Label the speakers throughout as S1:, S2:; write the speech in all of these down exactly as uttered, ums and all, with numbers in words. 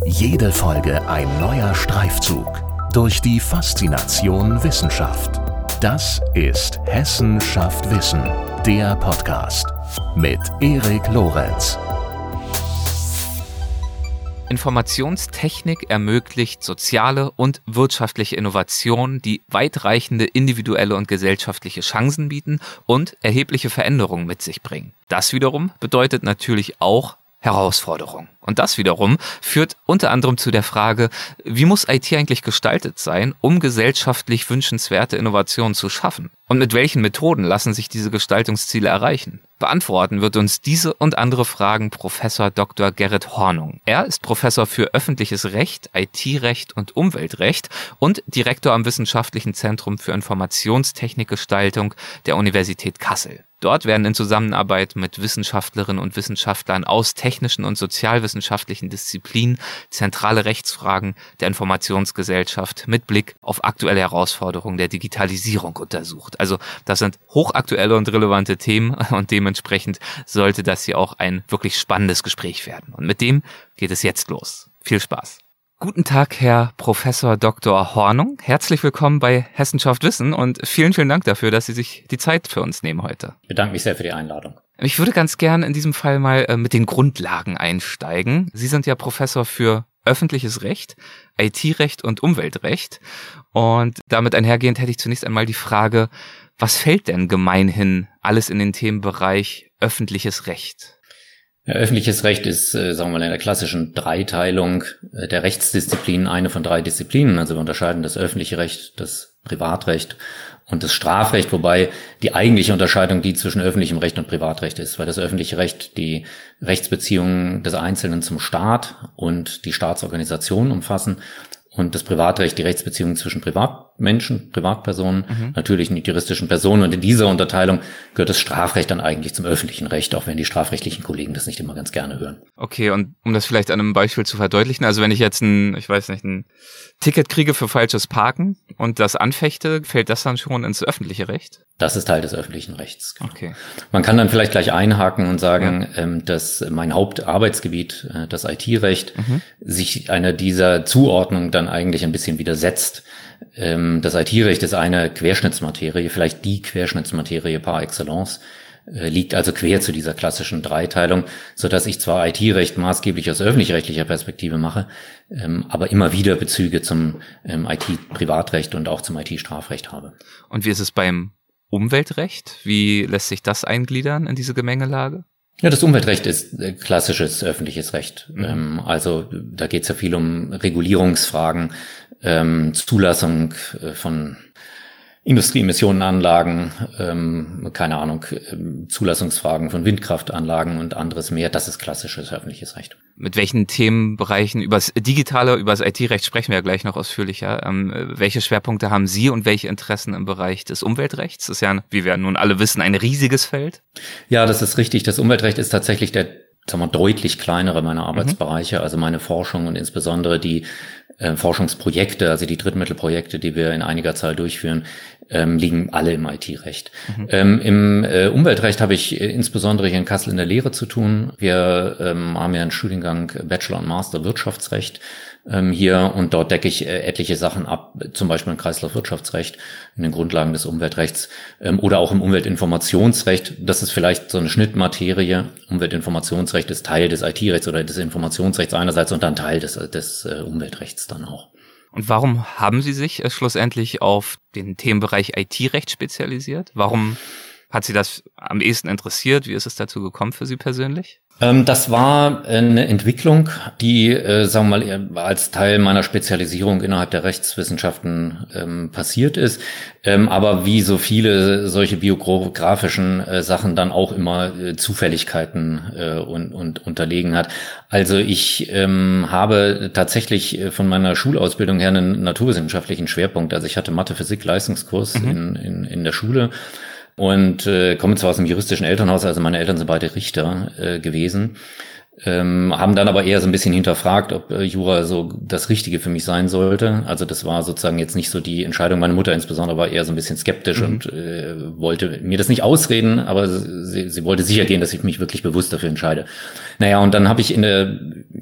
S1: Jede Folge ein neuer Streifzug durch die Faszination Wissenschaft. Das ist Hessen schafft Wissen, der Podcast mit Erik Lorenz.
S2: Informationstechnik ermöglicht soziale und wirtschaftliche Innovationen, die weitreichende individuelle und gesellschaftliche Chancen bieten und erhebliche Veränderungen mit sich bringen. Das wiederum bedeutet natürlich auch Herausforderungen. Und das wiederum führt unter anderem zu der Frage, wie muss I T eigentlich gestaltet sein, um gesellschaftlich wünschenswerte Innovationen zu schaffen? Und mit welchen Methoden lassen sich diese Gestaltungsziele erreichen? Beantworten wird uns diese und andere Fragen Professor Doktor Gerrit Hornung. Er ist Professor für öffentliches Recht, I T-Recht und Umweltrecht und Direktor am Wissenschaftlichen Zentrum für Informationstechnikgestaltung der Universität Kassel. Dort werden in Zusammenarbeit mit Wissenschaftlerinnen und Wissenschaftlern aus technischen und sozialwissenschaftlichen Disziplinen zentrale Rechtsfragen der Informationsgesellschaft mit Blick auf aktuelle Herausforderungen der Digitalisierung untersucht. Also das sind hochaktuelle und relevante Themen und dementsprechend sollte das hier auch ein wirklich spannendes Gespräch werden. Und mit dem geht es jetzt los. Viel Spaß. Guten Tag, Herr Professor Doktor Hornung. Herzlich willkommen bei Hessen schafft Wissen und vielen, vielen Dank dafür, dass Sie sich die Zeit für uns nehmen heute.
S3: Ich bedanke mich sehr für die Einladung.
S2: Ich würde ganz gern in diesem Fall mal äh, mit den Grundlagen einsteigen. Sie sind ja Professor für öffentliches Recht, I T-Recht und Umweltrecht. Und damit einhergehend hätte ich zunächst einmal die Frage, was fällt denn gemeinhin alles in den Themenbereich öffentliches Recht?
S3: Ja, öffentliches Recht ist, äh, sagen wir mal, in der klassischen Dreiteilung äh, der Rechtsdisziplinen eine von drei Disziplinen. Also wir unterscheiden das öffentliche Recht, das Privatrecht und das Strafrecht, wobei die eigentliche Unterscheidung die zwischen öffentlichem Recht und Privatrecht ist, weil das öffentliche Recht die Rechtsbeziehungen des Einzelnen zum Staat und die Staatsorganisation umfassen und das Privatrecht die Rechtsbeziehungen zwischen Privatmenschen, Privatpersonen, mhm. natürlich nicht juristischen Personen. Und in dieser Unterteilung gehört das Strafrecht dann eigentlich zum öffentlichen Recht, auch wenn die strafrechtlichen Kollegen das nicht immer ganz gerne hören.
S2: Okay, und um das vielleicht an einem Beispiel zu verdeutlichen, also wenn ich jetzt ein, ich weiß nicht, ein Ticket kriege für falsches Parken und das anfechte, fällt das dann schon ins öffentliche Recht?
S3: Das ist Teil des öffentlichen Rechts. Genau.
S2: Okay.
S3: Man kann dann vielleicht gleich einhaken und sagen, ja. ähm, dass mein Hauptarbeitsgebiet, äh, das I T-Recht, mhm. sich einer dieser Zuordnung dann eigentlich ein bisschen widersetzt. Ähm, das I T-Recht ist eine Querschnittsmaterie, vielleicht die Querschnittsmaterie par excellence, äh, liegt also quer zu dieser klassischen Dreiteilung, so dass ich zwar I T-Recht maßgeblich aus öffentlich-rechtlicher Perspektive mache, ähm, aber immer wieder Bezüge zum ähm, I T-Privatrecht und auch zum I T-Strafrecht habe.
S2: Und wie ist es beim Umweltrecht? Wie lässt sich das eingliedern in diese Gemengelage?
S3: Ja, das Umweltrecht ist klassisches öffentliches Recht.
S2: Mhm.
S3: Ähm, also da geht es ja viel um Regulierungsfragen, ähm, Zulassung von Industrieemissionenanlagen, ähm, keine Ahnung, ähm, Zulassungsfragen von Windkraftanlagen und anderes mehr. Das ist klassisches öffentliches Recht.
S2: Mit welchen Themenbereichen, über das Digitale, über das I T-Recht sprechen wir ja gleich noch ausführlicher. Ähm, welche Schwerpunkte haben Sie und welche Interessen im Bereich des Umweltrechts? Das ist ja, wie wir nun alle wissen, ein riesiges Feld.
S3: Ja, das ist richtig. Das Umweltrecht ist tatsächlich der, sagen wir, deutlich kleinere meiner Arbeitsbereiche, mhm. also meine Forschung und insbesondere die äh, Forschungsprojekte, also die Drittmittelprojekte, die wir in einiger Zahl durchführen, ähm, liegen alle im I T-Recht. Mhm. Ähm, Im äh, Umweltrecht habe ich äh, insbesondere hier in Kassel in der Lehre zu tun. Wir ähm, haben ja einen Studiengang Bachelor und Master Wirtschaftsrecht ähm, hier und dort decke ich äh, etliche Sachen ab, zum Beispiel im Kreislaufwirtschaftsrecht, in den Grundlagen des Umweltrechts ähm, oder auch im Umweltinformationsrecht. Das ist vielleicht so eine Schnittmaterie. Umweltinformationsrecht ist Teil des I T-Rechts oder des Informationsrechts einerseits und dann Teil des, des äh, Umweltrechts dann auch.
S2: Und warum haben Sie sich äh, schlussendlich auf den Themenbereich I T-Recht spezialisiert? Warum hat Sie das am ehesten interessiert? Wie ist es dazu gekommen für Sie persönlich?
S3: Ähm, das war eine Entwicklung, die, äh, sagen wir mal, als Teil meiner Spezialisierung innerhalb der Rechtswissenschaften ähm, passiert ist, ähm, aber wie so viele solche biografischen äh, Sachen dann auch immer äh, Zufälligkeiten äh, und, und unterlegen hat. Also ich ähm, habe tatsächlich von meiner Schulausbildung her einen naturwissenschaftlichen Schwerpunkt. Also ich hatte Mathe, Physik, Leistungskurs mhm. in, in, in der Schule. Und äh, komme zwar aus einem juristischen Elternhaus, also meine Eltern sind beide Richter äh, gewesen, ähm, haben dann aber eher so ein bisschen hinterfragt, ob äh, Jura so das Richtige für mich sein sollte. Also das war sozusagen jetzt nicht so die Entscheidung. Meine Mutter insbesondere war eher so ein bisschen skeptisch mhm. und äh, wollte mir das nicht ausreden, aber sie, sie wollte sicher gehen, dass ich mich wirklich bewusst dafür entscheide. Naja, und dann habe ich in der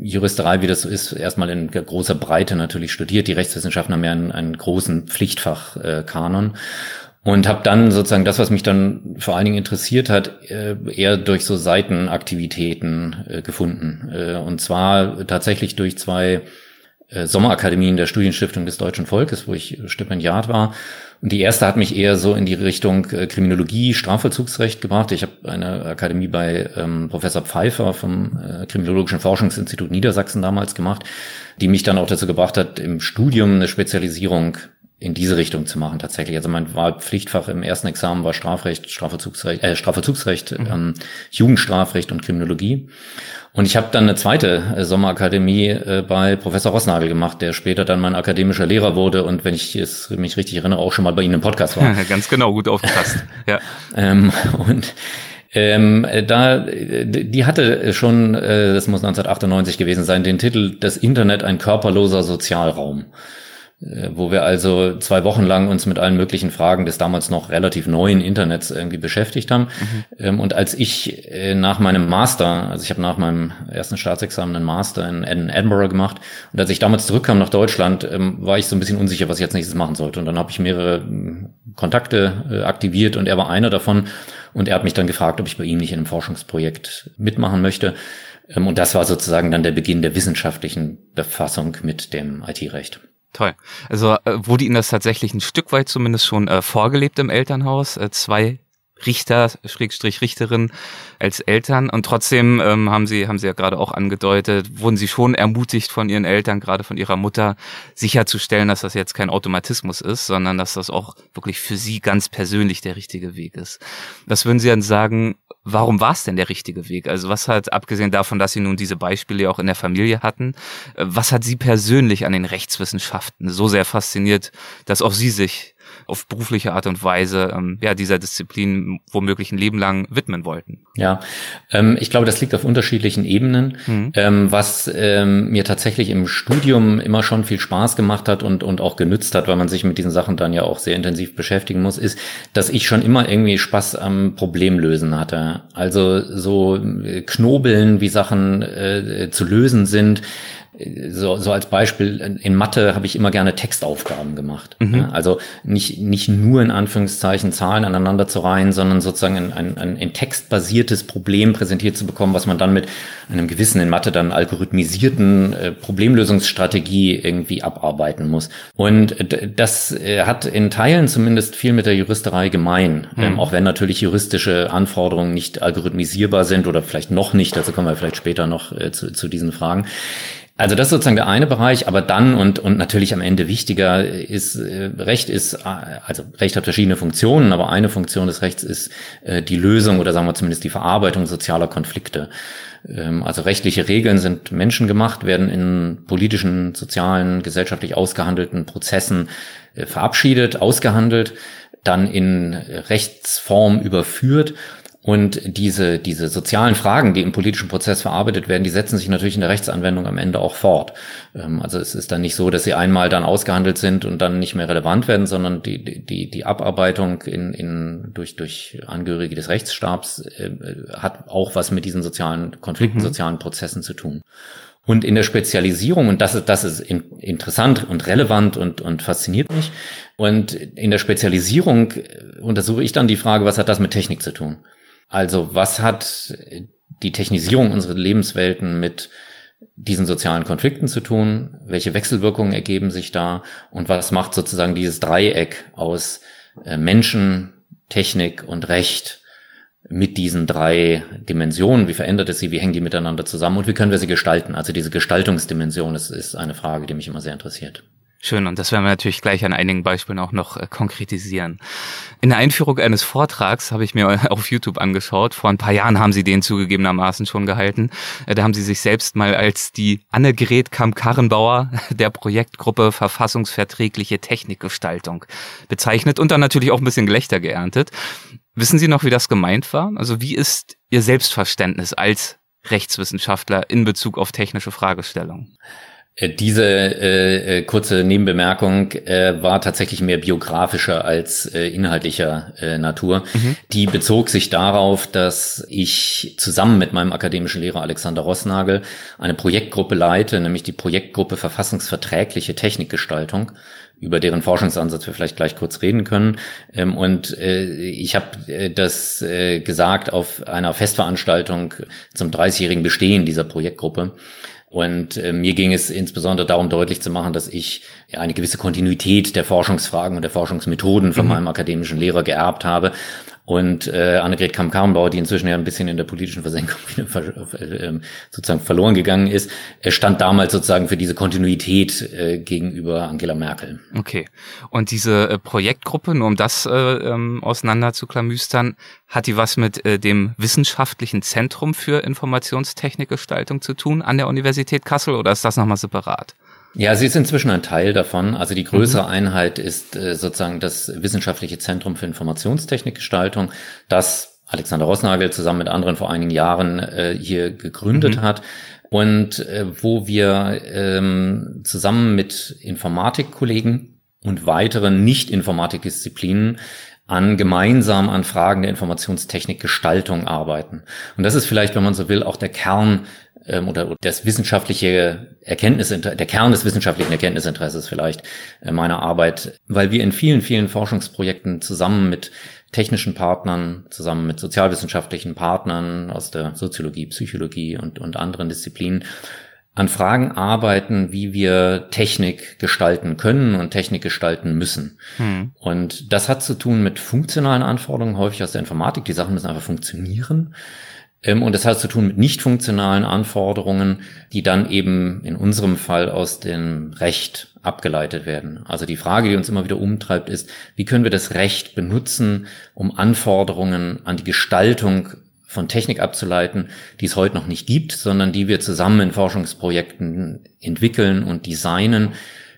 S3: Juristerei, wie das so ist, erstmal in großer Breite natürlich studiert. Die Rechtswissenschaften haben ja einen, einen großen Pflichtfachkanon. Und habe dann sozusagen das, was mich dann vor allen Dingen interessiert hat, eher durch so Seitenaktivitäten gefunden. Und zwar tatsächlich durch zwei Sommerakademien der Studienstiftung des Deutschen Volkes, wo ich Stipendiat war. Und die erste hat mich eher so in die Richtung Kriminologie, Strafvollzugsrecht gebracht. Ich habe eine Akademie bei ähm, Professor Pfeiffer vom äh, Kriminologischen Forschungsinstitut Niedersachsen damals gemacht, die mich dann auch dazu gebracht hat, im Studium eine Spezialisierung in diese Richtung zu machen tatsächlich. Also mein Wahlpflichtfach im ersten Examen war Strafrecht, Strafvollzugsrecht, äh, Strafvollzugsrecht, mhm. ähm, Jugendstrafrecht und Kriminologie. Und ich habe dann eine zweite äh, Sommerakademie äh, bei Professor Rossnagel gemacht, der später dann mein akademischer Lehrer wurde und, wenn ich es mich richtig erinnere, auch schon mal bei Ihnen im Podcast war.
S2: Ganz genau, gut aufgepasst. Ja.
S3: ähm, und Ähm, da, die hatte schon, äh, das muss neunzehnhundertachtundneunzig gewesen sein, den Titel "Das Internet ein körperloser Sozialraum", wo wir also zwei Wochen lang uns mit allen möglichen Fragen des damals noch relativ neuen Internets irgendwie beschäftigt haben. Mhm. Und als ich nach meinem Master, also ich habe nach meinem ersten Staatsexamen einen Master in Edinburgh gemacht, und als ich damals zurückkam nach Deutschland, war ich so ein bisschen unsicher, was ich als nächstes machen sollte. Und dann habe ich mehrere Kontakte aktiviert und er war einer davon. Und er hat mich dann gefragt, ob ich bei ihm nicht in einem Forschungsprojekt mitmachen möchte. Und das war sozusagen dann der Beginn der wissenschaftlichen Befassung mit dem I T-Recht.
S2: Toll. Also äh, wurde Ihnen das tatsächlich ein Stück weit zumindest schon äh, vorgelebt im Elternhaus? Äh, zwei Richter, Schrägstrich Richterin als Eltern, und trotzdem ähm, haben Sie, haben Sie ja gerade auch angedeutet, wurden Sie schon ermutigt von Ihren Eltern, gerade von Ihrer Mutter, sicherzustellen, dass das jetzt kein Automatismus ist, sondern dass das auch wirklich für Sie ganz persönlich der richtige Weg ist. Was würden Sie dann sagen, warum war es denn der richtige Weg? Also was hat, abgesehen davon, dass Sie nun diese Beispiele auch in der Familie hatten, was hat Sie persönlich an den Rechtswissenschaften so sehr fasziniert, dass auch Sie sich auf berufliche Art und Weise ähm, ja dieser Disziplin womöglich ein Leben lang widmen wollten?
S3: Ja, ähm, ich glaube, das liegt auf unterschiedlichen Ebenen. Mhm. Ähm, was ähm, mir tatsächlich im Studium immer schon viel Spaß gemacht hat und und auch genützt hat, weil man sich mit diesen Sachen dann ja auch sehr intensiv beschäftigen muss, ist, dass ich schon immer irgendwie Spaß am Problemlösen hatte. Also so äh, knobeln, wie Sachen äh, zu lösen sind. So, so als Beispiel, in Mathe habe ich immer gerne Textaufgaben gemacht. Mhm. Ja, also nicht nicht nur in Anführungszeichen Zahlen aneinander zu reihen, sondern sozusagen ein, ein, ein textbasiertes Problem präsentiert zu bekommen, was man dann mit einem gewissen, in Mathe dann algorithmisierten äh, Problemlösungsstrategie irgendwie abarbeiten muss. Und das äh, hat in Teilen zumindest viel mit der Juristerei gemein, mhm. ähm, auch wenn natürlich juristische Anforderungen nicht algorithmisierbar sind oder vielleicht noch nicht, dazu kommen wir vielleicht später noch äh, zu, zu diesen Fragen. Also das ist sozusagen der eine Bereich, aber dann und und natürlich am Ende wichtiger ist, äh, Recht ist, also Recht hat verschiedene Funktionen, aber eine Funktion des Rechts ist äh, die Lösung oder sagen wir zumindest die Verarbeitung sozialer Konflikte. Ähm, also rechtliche Regeln sind menschengemacht, werden in politischen, sozialen, gesellschaftlich ausgehandelten Prozessen äh, verabschiedet, ausgehandelt, dann in Rechtsform überführt. Und diese, diese sozialen Fragen, die im politischen Prozess verarbeitet werden, die setzen sich natürlich in der Rechtsanwendung am Ende auch fort. Also es ist dann nicht so, dass sie einmal dann ausgehandelt sind und dann nicht mehr relevant werden, sondern die, die, die Abarbeitung in, in, durch, durch Angehörige des Rechtsstabs äh, hat auch was mit diesen sozialen Konflikten, mhm. sozialen Prozessen zu tun. Und in der Spezialisierung, und das ist, das ist in, interessant und relevant und, und fasziniert mich. Und in der Spezialisierung untersuche ich dann die Frage, was hat das mit Technik zu tun? Also was hat die Technisierung unserer Lebenswelten mit diesen sozialen Konflikten zu tun? Welche Wechselwirkungen ergeben sich da? Und was macht sozusagen dieses Dreieck aus Menschen, Technik und Recht mit diesen drei Dimensionen? Wie verändert es sie? Wie hängen die miteinander zusammen? Und wie können wir sie gestalten? Also diese Gestaltungsdimension, das ist eine Frage, die mich immer sehr interessiert.
S2: Schön, und das werden wir natürlich gleich an einigen Beispielen auch noch äh, konkretisieren. In der Einführung eines Vortrags habe ich mir auf YouTube angeschaut. Vor ein paar Jahren haben Sie den zugegebenermaßen schon gehalten. Äh, da haben Sie sich selbst mal als die Annegret Kamp-Karrenbauer der Projektgruppe Verfassungsverträgliche Technikgestaltung bezeichnet und dann natürlich auch ein bisschen Gelächter geerntet. Wissen Sie noch, wie das gemeint war? Also wie ist Ihr Selbstverständnis als Rechtswissenschaftler in Bezug auf technische Fragestellungen?
S3: Diese äh, kurze Nebenbemerkung äh, war tatsächlich mehr biografischer als äh, inhaltlicher äh, Natur. Mhm. Die bezog sich darauf, dass ich zusammen mit meinem akademischen Lehrer Alexander Roßnagel eine Projektgruppe leite, nämlich die Projektgruppe Verfassungsverträgliche Technikgestaltung, über deren Forschungsansatz wir vielleicht gleich kurz reden können. Und ich habe das gesagt auf einer Festveranstaltung zum dreißigjährigen Bestehen dieser Projektgruppe. Und äh, mir ging es insbesondere darum, deutlich zu machen, dass ich ja, eine gewisse Kontinuität der Forschungsfragen und der Forschungsmethoden von mhm. meinem akademischen Lehrer geerbt habe. Und äh, Annegret Kramp-Karrenbauer, die inzwischen ja ein bisschen in der politischen Versenkung wieder äh, sozusagen verloren gegangen ist, äh, stand damals sozusagen für diese Kontinuität äh, gegenüber Angela Merkel.
S2: Okay. Und diese äh, Projektgruppe, nur um das äh, ähm, auseinander zu klamüstern, hat die was mit äh, dem Wissenschaftlichen Zentrum für Informationstechnikgestaltung zu tun an der Universität Kassel oder ist das nochmal separat?
S3: Ja, sie ist inzwischen ein Teil davon. Also die größere mhm. Einheit ist äh, sozusagen das Wissenschaftliche Zentrum für Informationstechnikgestaltung, das Alexander Roßnagel zusammen mit anderen vor einigen Jahren äh, hier gegründet mhm. hat und äh, wo wir ähm, zusammen mit Informatikkollegen und weiteren Nicht-Informatikdisziplinen an gemeinsam an Fragen der Informationstechnikgestaltung arbeiten. Und das ist vielleicht, wenn man so will, auch der Kern ähm, oder das wissenschaftliche Erkenntnisinteresse, der Kern des wissenschaftlichen Erkenntnisinteresses vielleicht äh, meiner Arbeit, weil wir in vielen, vielen Forschungsprojekten zusammen mit technischen Partnern, zusammen mit sozialwissenschaftlichen Partnern aus der Soziologie, Psychologie und, und anderen Disziplinen an Fragen arbeiten, wie wir Technik gestalten können und Technik gestalten müssen. Hm. Und das hat zu tun mit funktionalen Anforderungen, häufig aus der Informatik. Die Sachen müssen einfach funktionieren. Und das hat zu tun mit nicht funktionalen Anforderungen, die dann eben in unserem Fall aus dem Recht abgeleitet werden. Also die Frage, die uns immer wieder umtreibt, ist, wie können wir das Recht benutzen, um Anforderungen an die Gestaltung von Technik abzuleiten, die es heute noch nicht gibt, sondern die wir zusammen in Forschungsprojekten entwickeln und designen,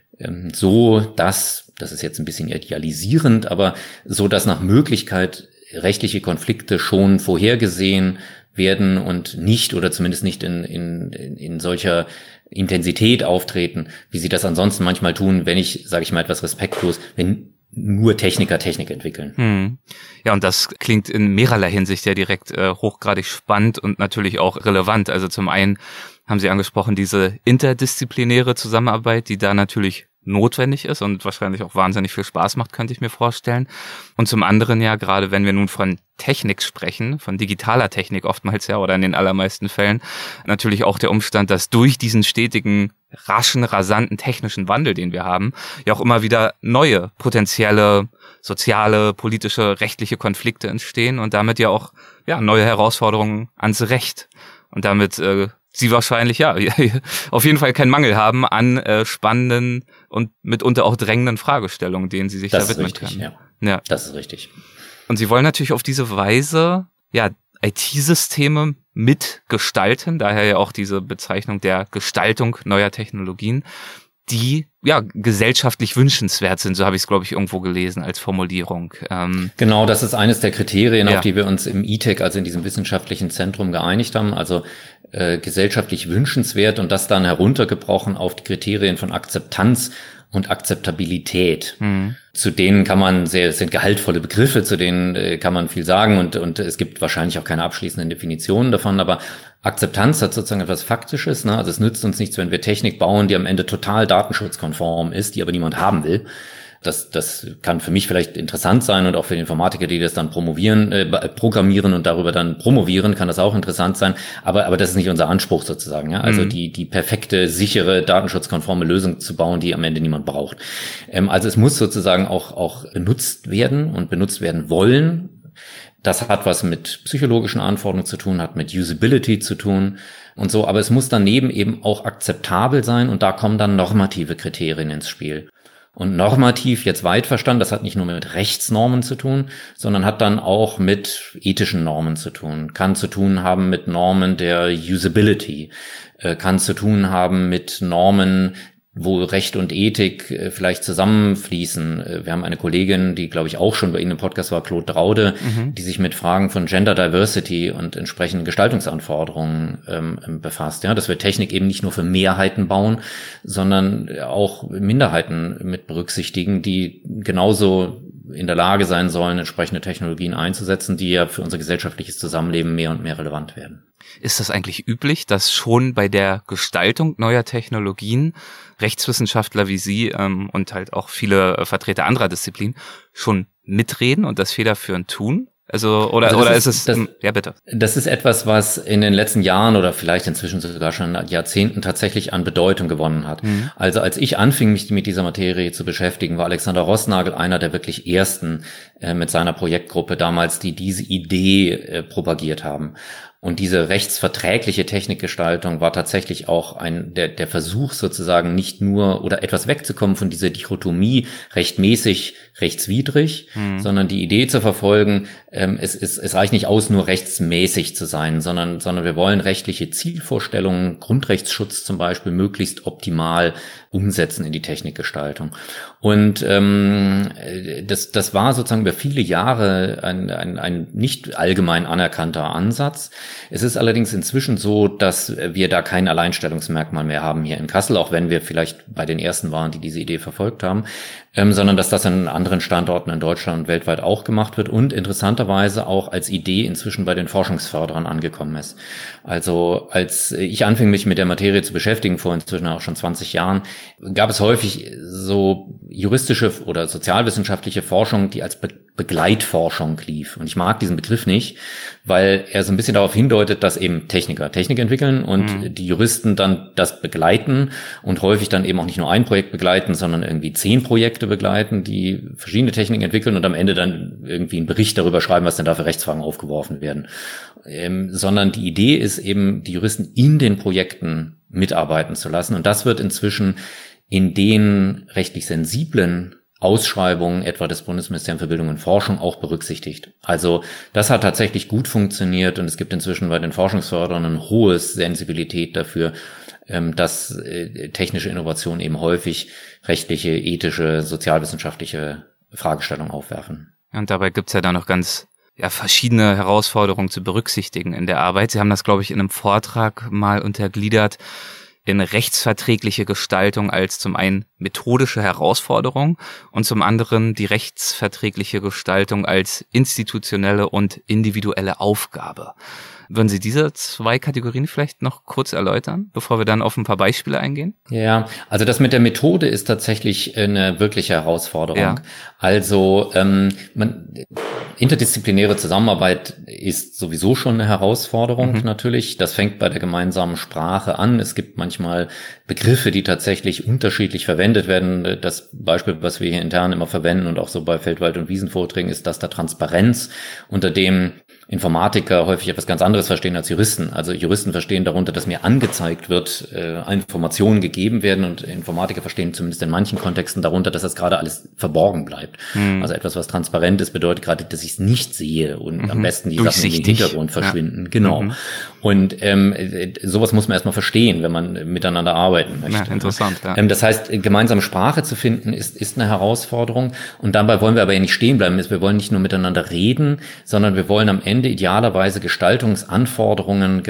S3: so dass, das ist jetzt ein bisschen idealisierend, aber so dass nach Möglichkeit rechtliche Konflikte schon vorhergesehen werden und nicht oder zumindest nicht in, in, in solcher Intensität auftreten, wie sie das ansonsten manchmal tun, wenn ich, sage ich mal etwas respektlos, wenn nur Techniker Technik entwickeln.
S2: Hm. Ja, und das klingt in mehrerlei Hinsicht ja direkt äh, hochgradig spannend und natürlich auch relevant. Also zum einen haben Sie angesprochen, diese interdisziplinäre Zusammenarbeit, die da natürlich notwendig ist und wahrscheinlich auch wahnsinnig viel Spaß macht, könnte ich mir vorstellen. Und zum anderen ja, gerade wenn wir nun von Technik sprechen, von digitaler Technik oftmals ja oder in den allermeisten Fällen, natürlich auch der Umstand, dass durch diesen stetigen, raschen, rasanten technischen Wandel, den wir haben, ja auch immer wieder neue potenzielle soziale, politische, rechtliche Konflikte entstehen und damit ja auch ja neue Herausforderungen ans Recht. Und damit äh, Sie wahrscheinlich ja auf jeden Fall keinen Mangel haben an äh, spannenden und mitunter auch drängenden Fragestellungen, denen Sie sich
S3: das
S2: da widmen
S3: richtig,
S2: können.
S3: Ja.
S2: Ja,
S3: das ist richtig.
S2: Und Sie wollen natürlich auf diese Weise ja I T-Systeme mitgestalten, daher ja auch diese Bezeichnung der Gestaltung neuer Technologien, die ja gesellschaftlich wünschenswert sind, so habe ich es, glaube ich, irgendwo gelesen als Formulierung. Ähm,
S3: genau, das ist eines der Kriterien,
S2: ja.
S3: auf die wir uns im I T E C, also in diesem wissenschaftlichen Zentrum, geeinigt haben, also äh, gesellschaftlich wünschenswert und das dann heruntergebrochen auf die Kriterien von Akzeptanz und Akzeptabilität. Mhm. Zu denen kann man sehr, es sind gehaltvolle Begriffe, zu denen äh, kann man viel sagen und und es gibt wahrscheinlich auch keine abschließenden Definitionen davon, aber Akzeptanz hat sozusagen etwas Faktisches, ne? Also es nützt uns nichts, wenn wir Technik bauen, die am Ende total datenschutzkonform ist, die aber niemand haben will. Das, das kann für mich vielleicht interessant sein und auch für die Informatiker, die das dann promovieren, äh, programmieren und darüber dann promovieren, kann das auch interessant sein. Aber, aber das ist nicht unser Anspruch sozusagen. Ja? Also mhm. die, die perfekte, sichere, datenschutzkonforme Lösung zu bauen, die am Ende niemand braucht. Ähm, also es muss sozusagen auch, auch benutzt werden und benutzt werden wollen. Das hat was mit psychologischen Anforderungen zu tun, hat mit Usability zu tun und so. Aber es muss daneben eben auch akzeptabel sein und da kommen dann normative Kriterien ins Spiel. Und normativ, jetzt weit verstanden, das hat nicht nur mit Rechtsnormen zu tun, sondern hat dann auch mit ethischen Normen zu tun, kann zu tun haben mit Normen der Usability, kann zu tun haben mit Normen wo Recht und Ethik äh, vielleicht zusammenfließen. Äh, wir haben eine Kollegin, die, glaube ich, auch schon bei Ihnen im Podcast war, Claude Draude, mhm. die sich mit Fragen von Gender Diversity und entsprechenden Gestaltungsanforderungen ähm, befasst. Ja, dass wir Technik eben nicht nur für Mehrheiten bauen, sondern auch Minderheiten mit berücksichtigen, die genauso in der Lage sein sollen, entsprechende Technologien einzusetzen, die ja für unser gesellschaftliches Zusammenleben mehr und mehr relevant werden.
S2: Ist das eigentlich üblich, dass schon bei der Gestaltung neuer Technologien Rechtswissenschaftler wie Sie ähm, und halt auch viele äh, Vertreter anderer Disziplinen schon mitreden und das federführend tun? Also, oder, also oder ist, ist es, das, ja bitte.
S3: Das ist etwas, was in den letzten Jahren oder vielleicht inzwischen sogar schon Jahrzehnten tatsächlich an Bedeutung gewonnen hat. Mhm. Also als ich anfing, mich mit dieser Materie zu beschäftigen, war Alexander Roßnagel einer der wirklich ersten äh, mit seiner Projektgruppe damals, die diese Idee äh, propagiert haben. Und diese rechtsverträgliche Technikgestaltung war tatsächlich auch ein der, der Versuch sozusagen nicht nur oder etwas wegzukommen von dieser Dichotomie rechtmäßig, rechtswidrig, mhm. sondern die Idee zu verfolgen, ähm, es, es, es reicht nicht aus, nur rechtsmäßig zu sein, sondern, sondern wir wollen rechtliche Zielvorstellungen, Grundrechtsschutz zum Beispiel, möglichst optimal umsetzen in die Technikgestaltung. Und ähm, das, das war sozusagen über viele Jahre ein, ein, ein nicht allgemein anerkannter Ansatz. Es ist allerdings inzwischen so, dass wir da kein Alleinstellungsmerkmal mehr haben hier in Kassel, auch wenn wir vielleicht bei den ersten waren, die diese Idee verfolgt haben, ähm, sondern dass das an anderen Standorten in Deutschland und weltweit auch gemacht wird und interessanterweise auch als Idee inzwischen bei den Forschungsförderern angekommen ist. Also als ich anfing, mich mit der Materie zu beschäftigen, vor inzwischen auch schon zwanzig Jahren, gab es häufig so juristische oder sozialwissenschaftliche Forschung, die als Be- Begleitforschung lief. Und ich mag diesen Begriff nicht, weil er so ein bisschen darauf hindeutet, dass eben Techniker Technik entwickeln und mhm. die Juristen dann das begleiten und häufig dann eben auch nicht nur ein Projekt begleiten, sondern irgendwie zehn Projekte begleiten, die verschiedene Techniken entwickeln und am Ende dann irgendwie einen Bericht darüber schreiben, was denn da für Rechtsfragen aufgeworfen werden. Ähm, sondern die Idee ist eben, die Juristen in den Projekten mitarbeiten zu lassen. Und das wird inzwischen in den rechtlich sensiblen Ausschreibungen etwa des Bundesministeriums für Bildung und Forschung auch berücksichtigt. Also das hat tatsächlich gut funktioniert und es gibt inzwischen bei den Forschungsförderern eine hohe Sensibilität dafür, dass technische Innovationen eben häufig rechtliche, ethische, sozialwissenschaftliche Fragestellungen aufwerfen.
S2: Und dabei gibt's ja da noch ganz ja verschiedene Herausforderungen zu berücksichtigen in der Arbeit. Sie haben das, glaube ich, in einem Vortrag mal untergliedert in rechtsverträgliche Gestaltung als zum einen methodische Herausforderung und zum anderen die rechtsverträgliche Gestaltung als institutionelle und individuelle Aufgabe. Würden Sie diese zwei Kategorien vielleicht noch kurz erläutern, bevor wir dann auf ein paar Beispiele eingehen?
S3: Ja, also das mit der Methode ist tatsächlich eine wirkliche Herausforderung. Ja. Also ähm, man, interdisziplinäre Zusammenarbeit ist sowieso schon eine Herausforderung mhm. natürlich. Das fängt bei der gemeinsamen Sprache an. Es gibt manchmal Begriffe, die tatsächlich unterschiedlich verwendet werden. Das Beispiel, was wir hier intern immer verwenden und auch so bei Feldwald- und Wiesenvorträgen, ist das der Transparenz, unter dem Informatiker häufig etwas ganz anderes verstehen als Juristen. Also Juristen verstehen darunter, dass mir angezeigt wird, äh, Informationen gegeben werden und Informatiker verstehen zumindest in manchen Kontexten darunter, dass das gerade alles verborgen bleibt. Mhm. Also etwas, was transparent ist, bedeutet gerade, dass ich es nicht sehe und mhm. am besten die Sachen in den Hintergrund verschwinden. Ja. Genau. Mhm. Und ähm, sowas muss man erstmal verstehen, wenn man miteinander arbeiten möchte.
S2: Ja, interessant, ja.
S3: Ähm, das heißt, gemeinsame Sprache zu finden, ist, ist eine Herausforderung. Und dabei wollen wir aber ja nicht stehen bleiben. Wir wollen nicht nur miteinander reden, sondern wir wollen am Ende idealerweise Gestaltungsanforderungen,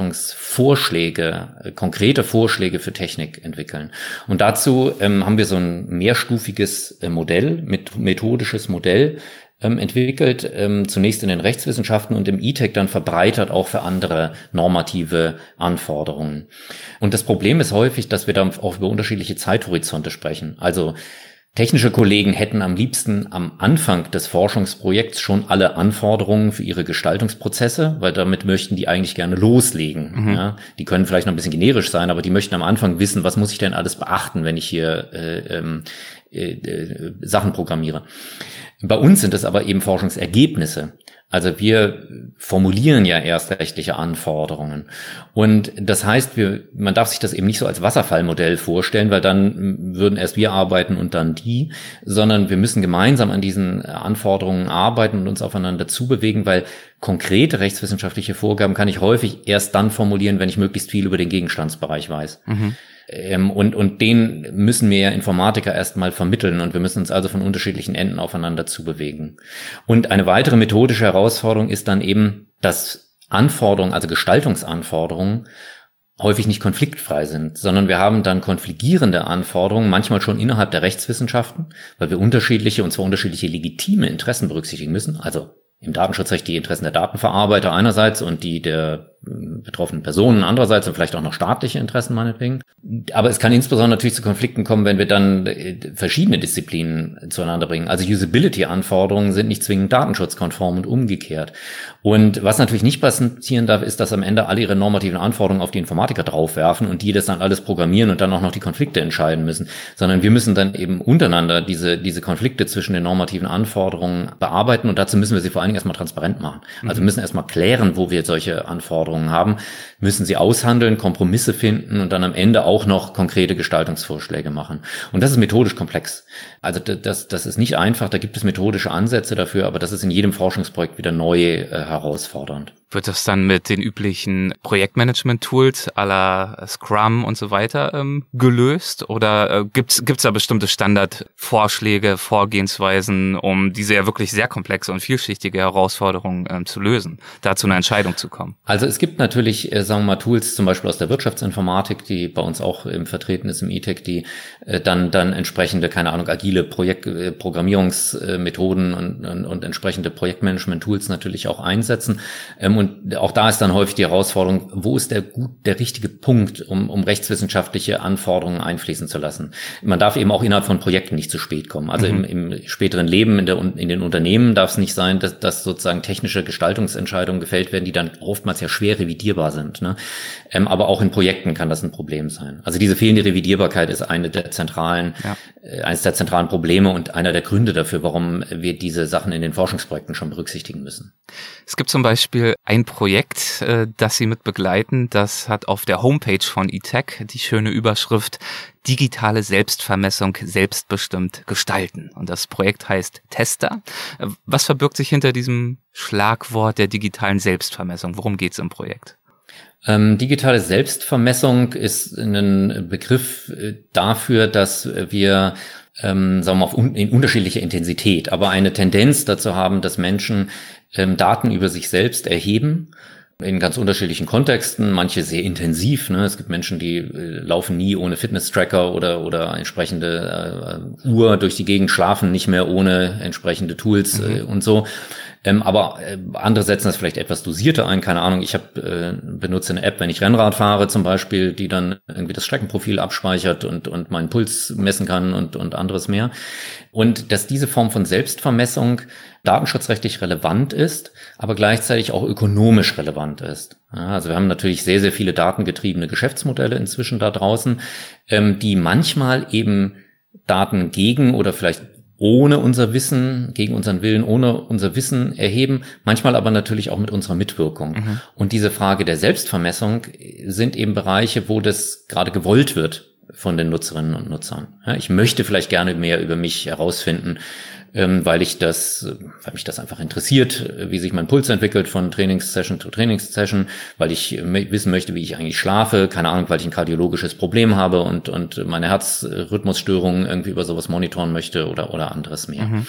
S3: Gestaltungsvorschläge, konkrete Vorschläge für Technik entwickeln. Und dazu ähm, haben wir so ein mehrstufiges äh, Modell, mit methodisches Modell, Ähm, entwickelt, ähm, zunächst in den Rechtswissenschaften und im E-Tech dann verbreitert auch für andere normative Anforderungen. Und das Problem ist häufig, dass wir dann auch über unterschiedliche Zeithorizonte sprechen. Also technische Kollegen hätten am liebsten am Anfang des Forschungsprojekts schon alle Anforderungen für ihre Gestaltungsprozesse, weil damit möchten die eigentlich gerne loslegen. Mhm. Ja, die können vielleicht noch ein bisschen generisch sein, aber die möchten am Anfang wissen, was muss ich denn alles beachten, wenn ich hier äh, äh, äh, Sachen programmiere. Bei uns sind es aber eben Forschungsergebnisse. Also wir formulieren ja erst rechtliche Anforderungen. Und das heißt, wir, man darf sich das eben nicht so als Wasserfallmodell vorstellen, weil dann würden erst wir arbeiten und dann die, sondern wir müssen gemeinsam an diesen Anforderungen arbeiten und uns aufeinander zubewegen, weil konkrete rechtswissenschaftliche Vorgaben kann ich häufig erst dann formulieren, wenn ich möglichst viel über den Gegenstandsbereich weiß. Mhm. Ähm, und, und den müssen wir ja Informatiker erstmal vermitteln und wir müssen uns also von unterschiedlichen Enden aufeinander zubewegen. Und eine weitere methodische Herausforderung ist dann eben, dass Anforderungen, also Gestaltungsanforderungen, häufig nicht konfliktfrei sind, sondern wir haben dann konfligierende Anforderungen, manchmal schon innerhalb der Rechtswissenschaften, weil wir unterschiedliche, und zwar unterschiedliche legitime Interessen berücksichtigen müssen, also im Datenschutzrecht die Interessen der Datenverarbeiter einerseits und die der betroffenen Personen andererseits und vielleicht auch noch staatliche Interessen meinetwegen. Aber es kann insbesondere natürlich zu Konflikten kommen, wenn wir dann verschiedene Disziplinen zueinander bringen. Also Usability-Anforderungen sind nicht zwingend datenschutzkonform und umgekehrt. Und was natürlich nicht passieren darf, ist, dass am Ende alle ihre normativen Anforderungen auf die Informatiker draufwerfen und die das dann alles programmieren und dann auch noch die Konflikte entscheiden müssen. Sondern wir müssen dann eben untereinander diese diese Konflikte zwischen den normativen Anforderungen bearbeiten und dazu müssen wir sie vor allen Dingen erstmal transparent machen. Also wir müssen erstmal klären, wo wir solche Anforderungen haben, müssen sie aushandeln, Kompromisse finden und dann am Ende auch noch konkrete Gestaltungsvorschläge machen. Und das ist methodisch komplex. Also das, das ist nicht einfach, da gibt es methodische Ansätze dafür, aber das ist in jedem Forschungsprojekt wieder neu äh, herausfordernd.
S2: Wird das dann mit den üblichen Projektmanagement-Tools à la Scrum und so weiter ähm, gelöst? Oder äh, gibt's gibt's da bestimmte Standardvorschläge, Vorgehensweisen, um diese ja wirklich sehr komplexe und vielschichtige Herausforderung ähm, zu lösen, da zu einer Entscheidung zu kommen?
S3: Also es gibt natürlich, äh, sagen wir mal, Tools zum Beispiel aus der Wirtschaftsinformatik, die bei uns auch ähm, vertreten ist im E T H E C, die äh, dann dann entsprechende, keine Ahnung, agile Projekt, äh, Programmierungsmethoden und, und, und entsprechende Projektmanagement-Tools natürlich auch einsetzen. Ähm, Und auch da ist dann häufig die Herausforderung, wo ist der gut, der richtige Punkt, um, um rechtswissenschaftliche Anforderungen einfließen zu lassen. Man darf eben auch innerhalb von Projekten nicht zu spät kommen. Also mhm. im, im späteren Leben in, der, in den Unternehmen darf es nicht sein, dass, dass sozusagen technische Gestaltungsentscheidungen gefällt werden, die dann oftmals ja schwer revidierbar sind. Ne? Ähm, aber auch in Projekten kann das ein Problem sein. Also diese fehlende Revidierbarkeit ist eine der zentralen, ja. äh, eines der zentralen Probleme und einer der Gründe dafür, warum wir diese Sachen in den Forschungsprojekten schon berücksichtigen müssen.
S2: Es gibt zum Beispiel ein Projekt, äh, das Sie mit begleiten, das hat auf der Homepage von E T H E C die schöne Überschrift Digitale Selbstvermessung selbstbestimmt gestalten. Und das Projekt heißt Tester. Was verbirgt sich hinter diesem Schlagwort der digitalen Selbstvermessung? Worum geht es im Projekt?
S3: Ähm, digitale Selbstvermessung ist ein Begriff dafür, dass wir ähm, sagen wir mal, auf un- in unterschiedlicher Intensität, aber eine Tendenz dazu haben, dass Menschen ähm, Daten über sich selbst erheben, in ganz unterschiedlichen Kontexten, manche sehr intensiv. Ne? Es gibt Menschen, die äh, laufen nie ohne Fitness-Tracker oder oder entsprechende äh, Uhr durch die Gegend, schlafen nicht mehr ohne entsprechende Tools mhm. äh, und so. Ähm, aber äh, andere setzen das vielleicht etwas dosierter ein, keine Ahnung. Ich habe äh, benutze eine App, wenn ich Rennrad fahre zum Beispiel, die dann irgendwie das Streckenprofil abspeichert und und meinen Puls messen kann und und anderes mehr. Und dass diese Form von Selbstvermessung datenschutzrechtlich relevant ist, aber gleichzeitig auch ökonomisch relevant ist. Ja, also wir haben natürlich sehr, sehr viele datengetriebene Geschäftsmodelle inzwischen da draußen, ähm, die manchmal eben Daten gegen oder vielleicht ohne unser Wissen, gegen unseren Willen, ohne unser Wissen erheben, manchmal aber natürlich auch mit unserer Mitwirkung. Mhm. Und diese Frage der Selbstvermessung sind eben Bereiche, wo das gerade gewollt wird von den Nutzerinnen und Nutzern. Ja, ich möchte vielleicht gerne mehr über mich herausfinden, ähm, weil ich das, weil mich das einfach interessiert, wie sich mein Puls entwickelt von Trainingssession zu Trainingssession, weil ich wissen möchte, wie ich eigentlich schlafe, keine Ahnung, weil ich ein kardiologisches Problem habe und und meine Herzrhythmusstörungen irgendwie über sowas monitoren möchte oder oder anderes mehr. Mhm.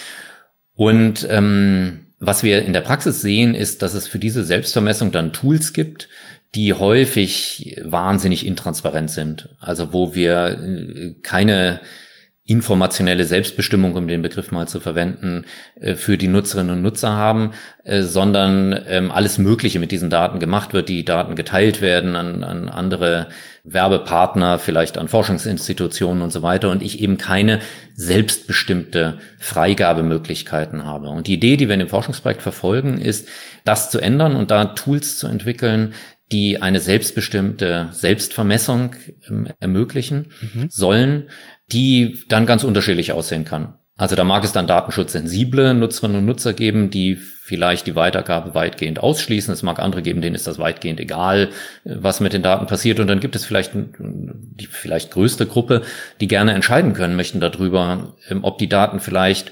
S3: Und ähm, was wir in der Praxis sehen, ist, dass es für diese Selbstvermessung dann Tools gibt, die häufig wahnsinnig intransparent sind. Also wo wir keine informationelle Selbstbestimmung, um den Begriff mal zu verwenden, für die Nutzerinnen und Nutzer haben, sondern alles Mögliche mit diesen Daten gemacht wird, die Daten geteilt werden an, an andere Werbepartner, vielleicht an Forschungsinstitutionen und so weiter und ich eben keine selbstbestimmte Freigabemöglichkeiten habe. Und die Idee, die wir in dem Forschungsprojekt verfolgen, ist, das zu ändern und da Tools zu entwickeln, die eine selbstbestimmte Selbstvermessung ähm, ermöglichen mhm. sollen, die dann ganz unterschiedlich aussehen kann. Also da mag es dann datenschutzsensible Nutzerinnen und Nutzer geben, die vielleicht die Weitergabe weitgehend ausschließen. Es mag andere geben, denen ist das weitgehend egal, was mit den Daten passiert. Und dann gibt es vielleicht die vielleicht größte Gruppe, die gerne entscheiden können möchten darüber, ob die Daten vielleicht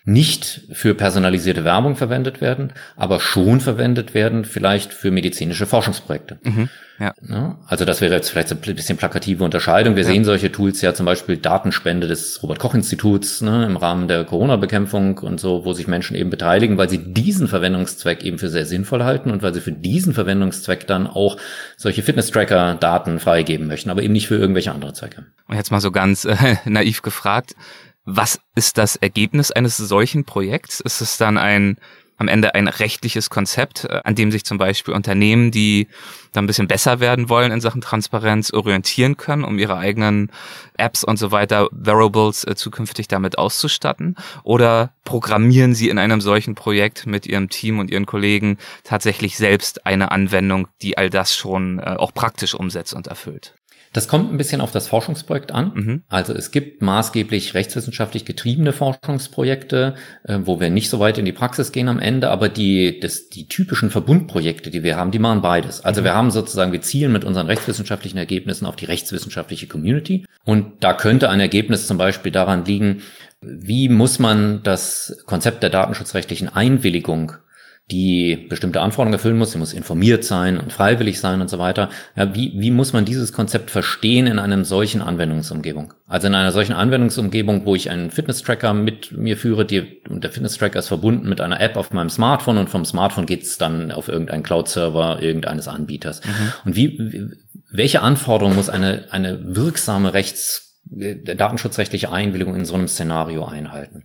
S3: nicht für personalisierte Werbung verwendet werden, aber schon verwendet werden vielleicht für medizinische Forschungsprojekte. Mhm, ja. Ja, also das wäre jetzt vielleicht so ein bisschen plakative Unterscheidung. Wir ja. sehen solche Tools ja zum Beispiel Datenspende des Robert-Koch-Instituts ne, im Rahmen der Corona-Bekämpfung und so, wo sich Menschen eben beteiligen, weil sie diesen Verwendungszweck eben für sehr sinnvoll halten und weil sie für diesen Verwendungszweck dann auch solche Fitness-Tracker-Daten freigeben möchten, aber eben nicht für irgendwelche andere Zwecke.
S2: Und jetzt mal so ganz äh, naiv gefragt, was ist das Ergebnis eines solchen Projekts? Ist es dann ein am Ende ein rechtliches Konzept, an dem sich zum Beispiel Unternehmen, die dann ein bisschen besser werden wollen in Sachen Transparenz, orientieren können, um ihre eigenen Apps und so weiter, Wearables äh, zukünftig damit auszustatten? Oder programmieren Sie in einem solchen Projekt mit Ihrem Team und Ihren Kollegen tatsächlich selbst eine Anwendung, die all das schon äh, auch praktisch umsetzt und erfüllt?
S3: Das kommt ein bisschen auf das Forschungsprojekt an. Mhm. Also es gibt maßgeblich rechtswissenschaftlich getriebene Forschungsprojekte, äh, wo wir nicht so weit in die Praxis gehen am Ende, aber die das, die typischen Verbundprojekte, die wir haben, die machen beides. Also mhm. wir haben sozusagen, wir zielen mit unseren rechtswissenschaftlichen Ergebnissen auf die rechtswissenschaftliche Community. Und da könnte ein Ergebnis zum Beispiel daran liegen, wie muss man das Konzept der datenschutzrechtlichen Einwilligung, die bestimmte Anforderungen erfüllen muss, sie muss informiert sein und freiwillig sein und so weiter. Ja, wie, wie muss man dieses Konzept verstehen in einem solchen Anwendungsumgebung? Also in einer solchen Anwendungsumgebung, wo ich einen Fitness-Tracker mit mir führe, die, und der Fitness-Tracker ist verbunden mit einer App auf meinem Smartphone und vom Smartphone geht's dann auf irgendeinen Cloud-Server irgendeines Anbieters. Mhm. Und wie, welche Anforderungen muss eine, eine wirksame Rechts, datenschutzrechtliche Einwilligung in so einem Szenario einhalten?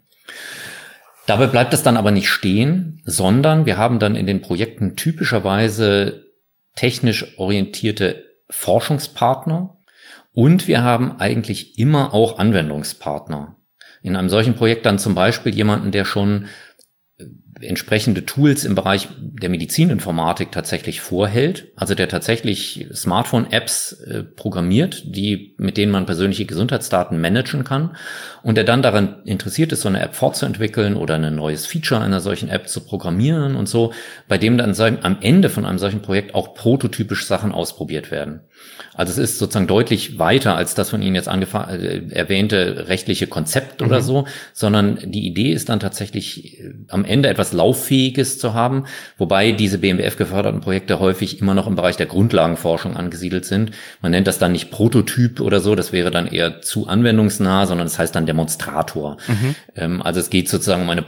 S3: Dabei bleibt es dann aber nicht stehen, sondern wir haben dann in den Projekten typischerweise technisch orientierte Forschungspartner und wir haben eigentlich immer auch Anwendungspartner. In einem solchen Projekt dann zum Beispiel jemanden, der schon entsprechende Tools im Bereich der Medizininformatik tatsächlich vorhält, also der tatsächlich Smartphone-Apps äh, programmiert, die mit denen man persönliche Gesundheitsdaten managen kann und der dann daran interessiert ist, so eine App fortzuentwickeln oder ein neues Feature einer solchen App zu programmieren und so, bei dem dann am Ende von einem solchen Projekt auch prototypisch Sachen ausprobiert werden. Also es ist sozusagen deutlich weiter als das von Ihnen jetzt angefa- äh, erwähnte rechtliche Konzept mhm. oder so, sondern die Idee ist dann tatsächlich äh, am Ende etwas Lauffähiges zu haben, wobei diese B M B F-geförderten Projekte häufig immer noch im Bereich der Grundlagenforschung angesiedelt sind. Man nennt das dann nicht Prototyp oder so, das wäre dann eher zu anwendungsnah, sondern das heißt dann Demonstrator. Mhm. Ähm, also es geht sozusagen um eine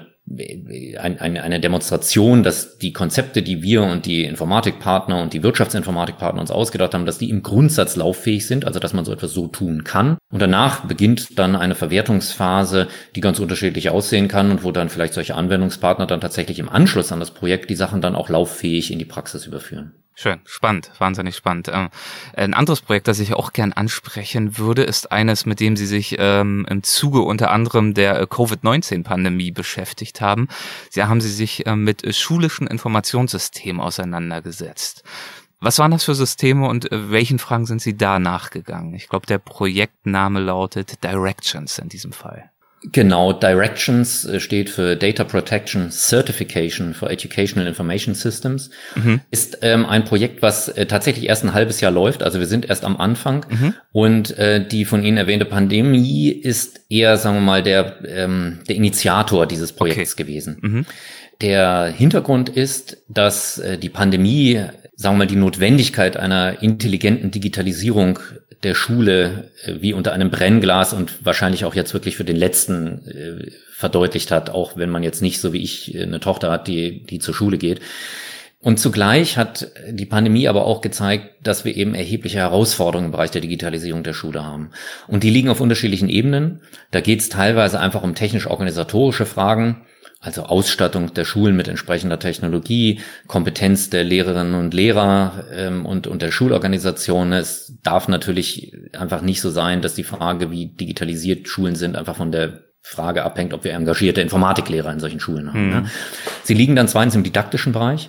S3: Eine, eine Demonstration, dass die Konzepte, die wir und die Informatikpartner und die Wirtschaftsinformatikpartner uns ausgedacht haben, dass die im Grundsatz lauffähig sind, also dass man so etwas so tun kann. Und danach beginnt dann eine Verwertungsphase, die ganz unterschiedlich aussehen kann und wo dann vielleicht solche Anwendungspartner dann tatsächlich im Anschluss an das Projekt die Sachen dann auch lauffähig in die Praxis überführen.
S2: Schön, spannend, wahnsinnig spannend. Ähm, ein anderes Projekt, das ich auch gern ansprechen würde, ist eines, mit dem Sie sich ähm, im Zuge unter anderem der Covid neunzehn Pandemie beschäftigt haben. Sie haben Sie sich ähm, mit schulischen Informationssystemen auseinandergesetzt. Was waren das für Systeme und äh, welchen Fragen sind Sie da nachgegangen? Ich glaube, der Projektname lautet Directions in diesem Fall.
S3: Genau, Directions steht für Data Protection Certification for Educational Information Systems. Mhm. Ist ähm, ein Projekt, was äh, tatsächlich erst ein halbes Jahr läuft. Also wir sind erst am Anfang. Mhm. Und äh, die von Ihnen erwähnte Pandemie ist eher, sagen wir mal, der, ähm, der Initiator dieses Projekts okay. gewesen. Mhm. Der Hintergrund ist, dass äh, die Pandemie, sagen wir mal, die Notwendigkeit einer intelligenten Digitalisierung der Schule äh, wie unter einem Brennglas und wahrscheinlich auch jetzt wirklich für den letzten äh, verdeutlicht hat, auch wenn man jetzt nicht so wie ich eine Tochter hat, die die zur Schule geht. Und zugleich hat die Pandemie aber auch gezeigt, dass wir eben erhebliche Herausforderungen im Bereich der Digitalisierung der Schule haben. Und die liegen auf unterschiedlichen Ebenen. Da geht es teilweise einfach um technisch-organisatorische Fragen, also Ausstattung der Schulen mit entsprechender Technologie, Kompetenz der Lehrerinnen und Lehrer ähm, und, und der Schulorganisation. Es darf natürlich einfach nicht so sein, dass die Frage, wie digitalisiert Schulen sind, einfach von der Frage abhängt, ob wir engagierte Informatiklehrer in solchen Schulen haben. Mhm. Ja. Sie liegen dann zweitens im didaktischen Bereich.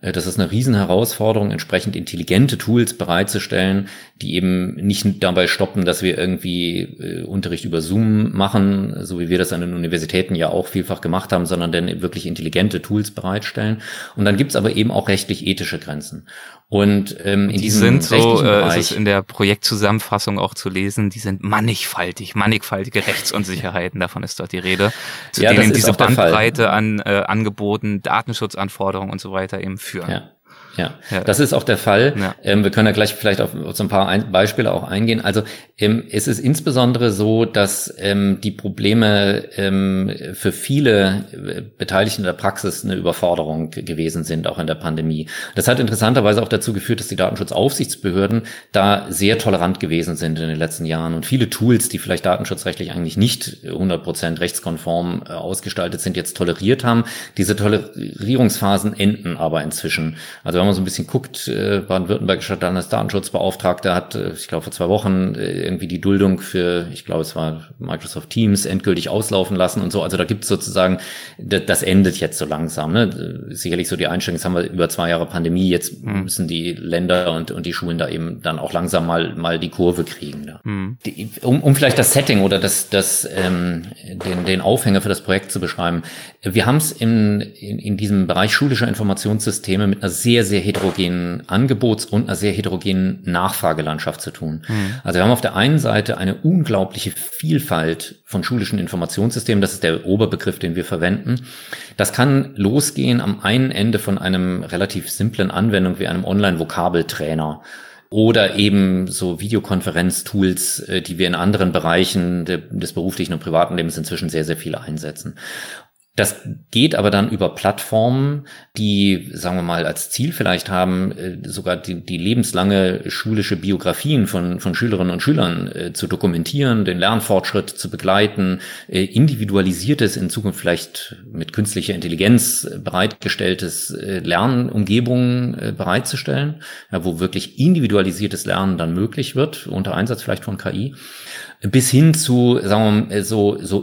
S3: Das ist eine Riesenherausforderung, entsprechend intelligente Tools bereitzustellen, die eben nicht dabei stoppen, dass wir irgendwie äh, Unterricht über Zoom machen, so wie wir das an den Universitäten ja auch vielfach gemacht haben, sondern dann wirklich intelligente Tools bereitstellen. Und dann gibt's aber eben auch rechtlich-ethische Grenzen. Und ähm, in
S2: die
S3: diesem
S2: sind so, äh,
S3: Bereich,
S2: ist es in der Projektzusammenfassung auch zu lesen, die sind mannigfaltig, mannigfaltige Rechtsunsicherheiten, davon ist dort die Rede, zu
S3: ja,
S2: denen diese
S3: Fall.
S2: Bandbreite an äh, Angeboten, Datenschutzanforderungen und so weiter eben führen.
S3: Ja. Ja, ja, das ist auch der Fall. Ja. Ähm, wir können ja gleich vielleicht auf, auf so ein paar ein Beispiele auch eingehen. Also ähm, es ist insbesondere so, dass ähm, die Probleme ähm, für viele Beteiligten der Praxis eine Überforderung gewesen sind, auch in der Pandemie. Das hat interessanterweise auch dazu geführt, dass die Datenschutzaufsichtsbehörden da sehr tolerant gewesen sind in den letzten Jahren. Und viele Tools, die vielleicht datenschutzrechtlich eigentlich nicht hundert Prozent rechtskonform äh, ausgestaltet sind, jetzt toleriert haben. Diese Tolerierungsphasen enden aber inzwischen. Also wenn man so ein bisschen guckt, äh, baden-württembergischer Landesdatenschutzbeauftragter hat, äh, ich glaube vor zwei Wochen äh, irgendwie die Duldung für, ich glaube es war Microsoft Teams, endgültig auslaufen lassen und so. Also da gibt es sozusagen, das, das endet jetzt so langsam. Ne? Sicherlich so die Einstellung, jetzt haben wir über zwei Jahre Pandemie, jetzt mhm. müssen die Länder und, und die Schulen da eben dann auch langsam mal mal die Kurve kriegen. Ne? Mhm. Die, um, um vielleicht das Setting oder das, das ähm, den, den Aufhänger für das Projekt zu beschreiben. Wir haben es in, in, in diesem Bereich schulischer Informationssysteme mit einer sehr, sehr heterogenen Angebots- und einer sehr heterogenen Nachfragelandschaft zu tun. Mhm. Also wir haben auf der einen Seite eine unglaubliche Vielfalt von schulischen Informationssystemen. Das ist der Oberbegriff, den wir verwenden. Das kann losgehen am einen Ende von einem relativ simplen Anwendung wie einem Online-Vokabeltrainer. Oder eben so Videokonferenztools, die wir in anderen Bereichen des beruflichen und privaten Lebens inzwischen sehr, sehr viele einsetzen. Das geht aber dann über Plattformen, die, sagen wir mal, als Ziel vielleicht haben, sogar die, die lebenslange schulische Biografien von, von Schülerinnen und Schülern äh, zu dokumentieren, den Lernfortschritt zu begleiten, äh, individualisiertes, in Zukunft vielleicht mit künstlicher Intelligenz bereitgestelltes äh, Lernumgebungen äh, bereitzustellen, ja, wo wirklich individualisiertes Lernen dann möglich wird, unter Einsatz vielleicht von K I. Bis hin zu, sagen wir mal, so, so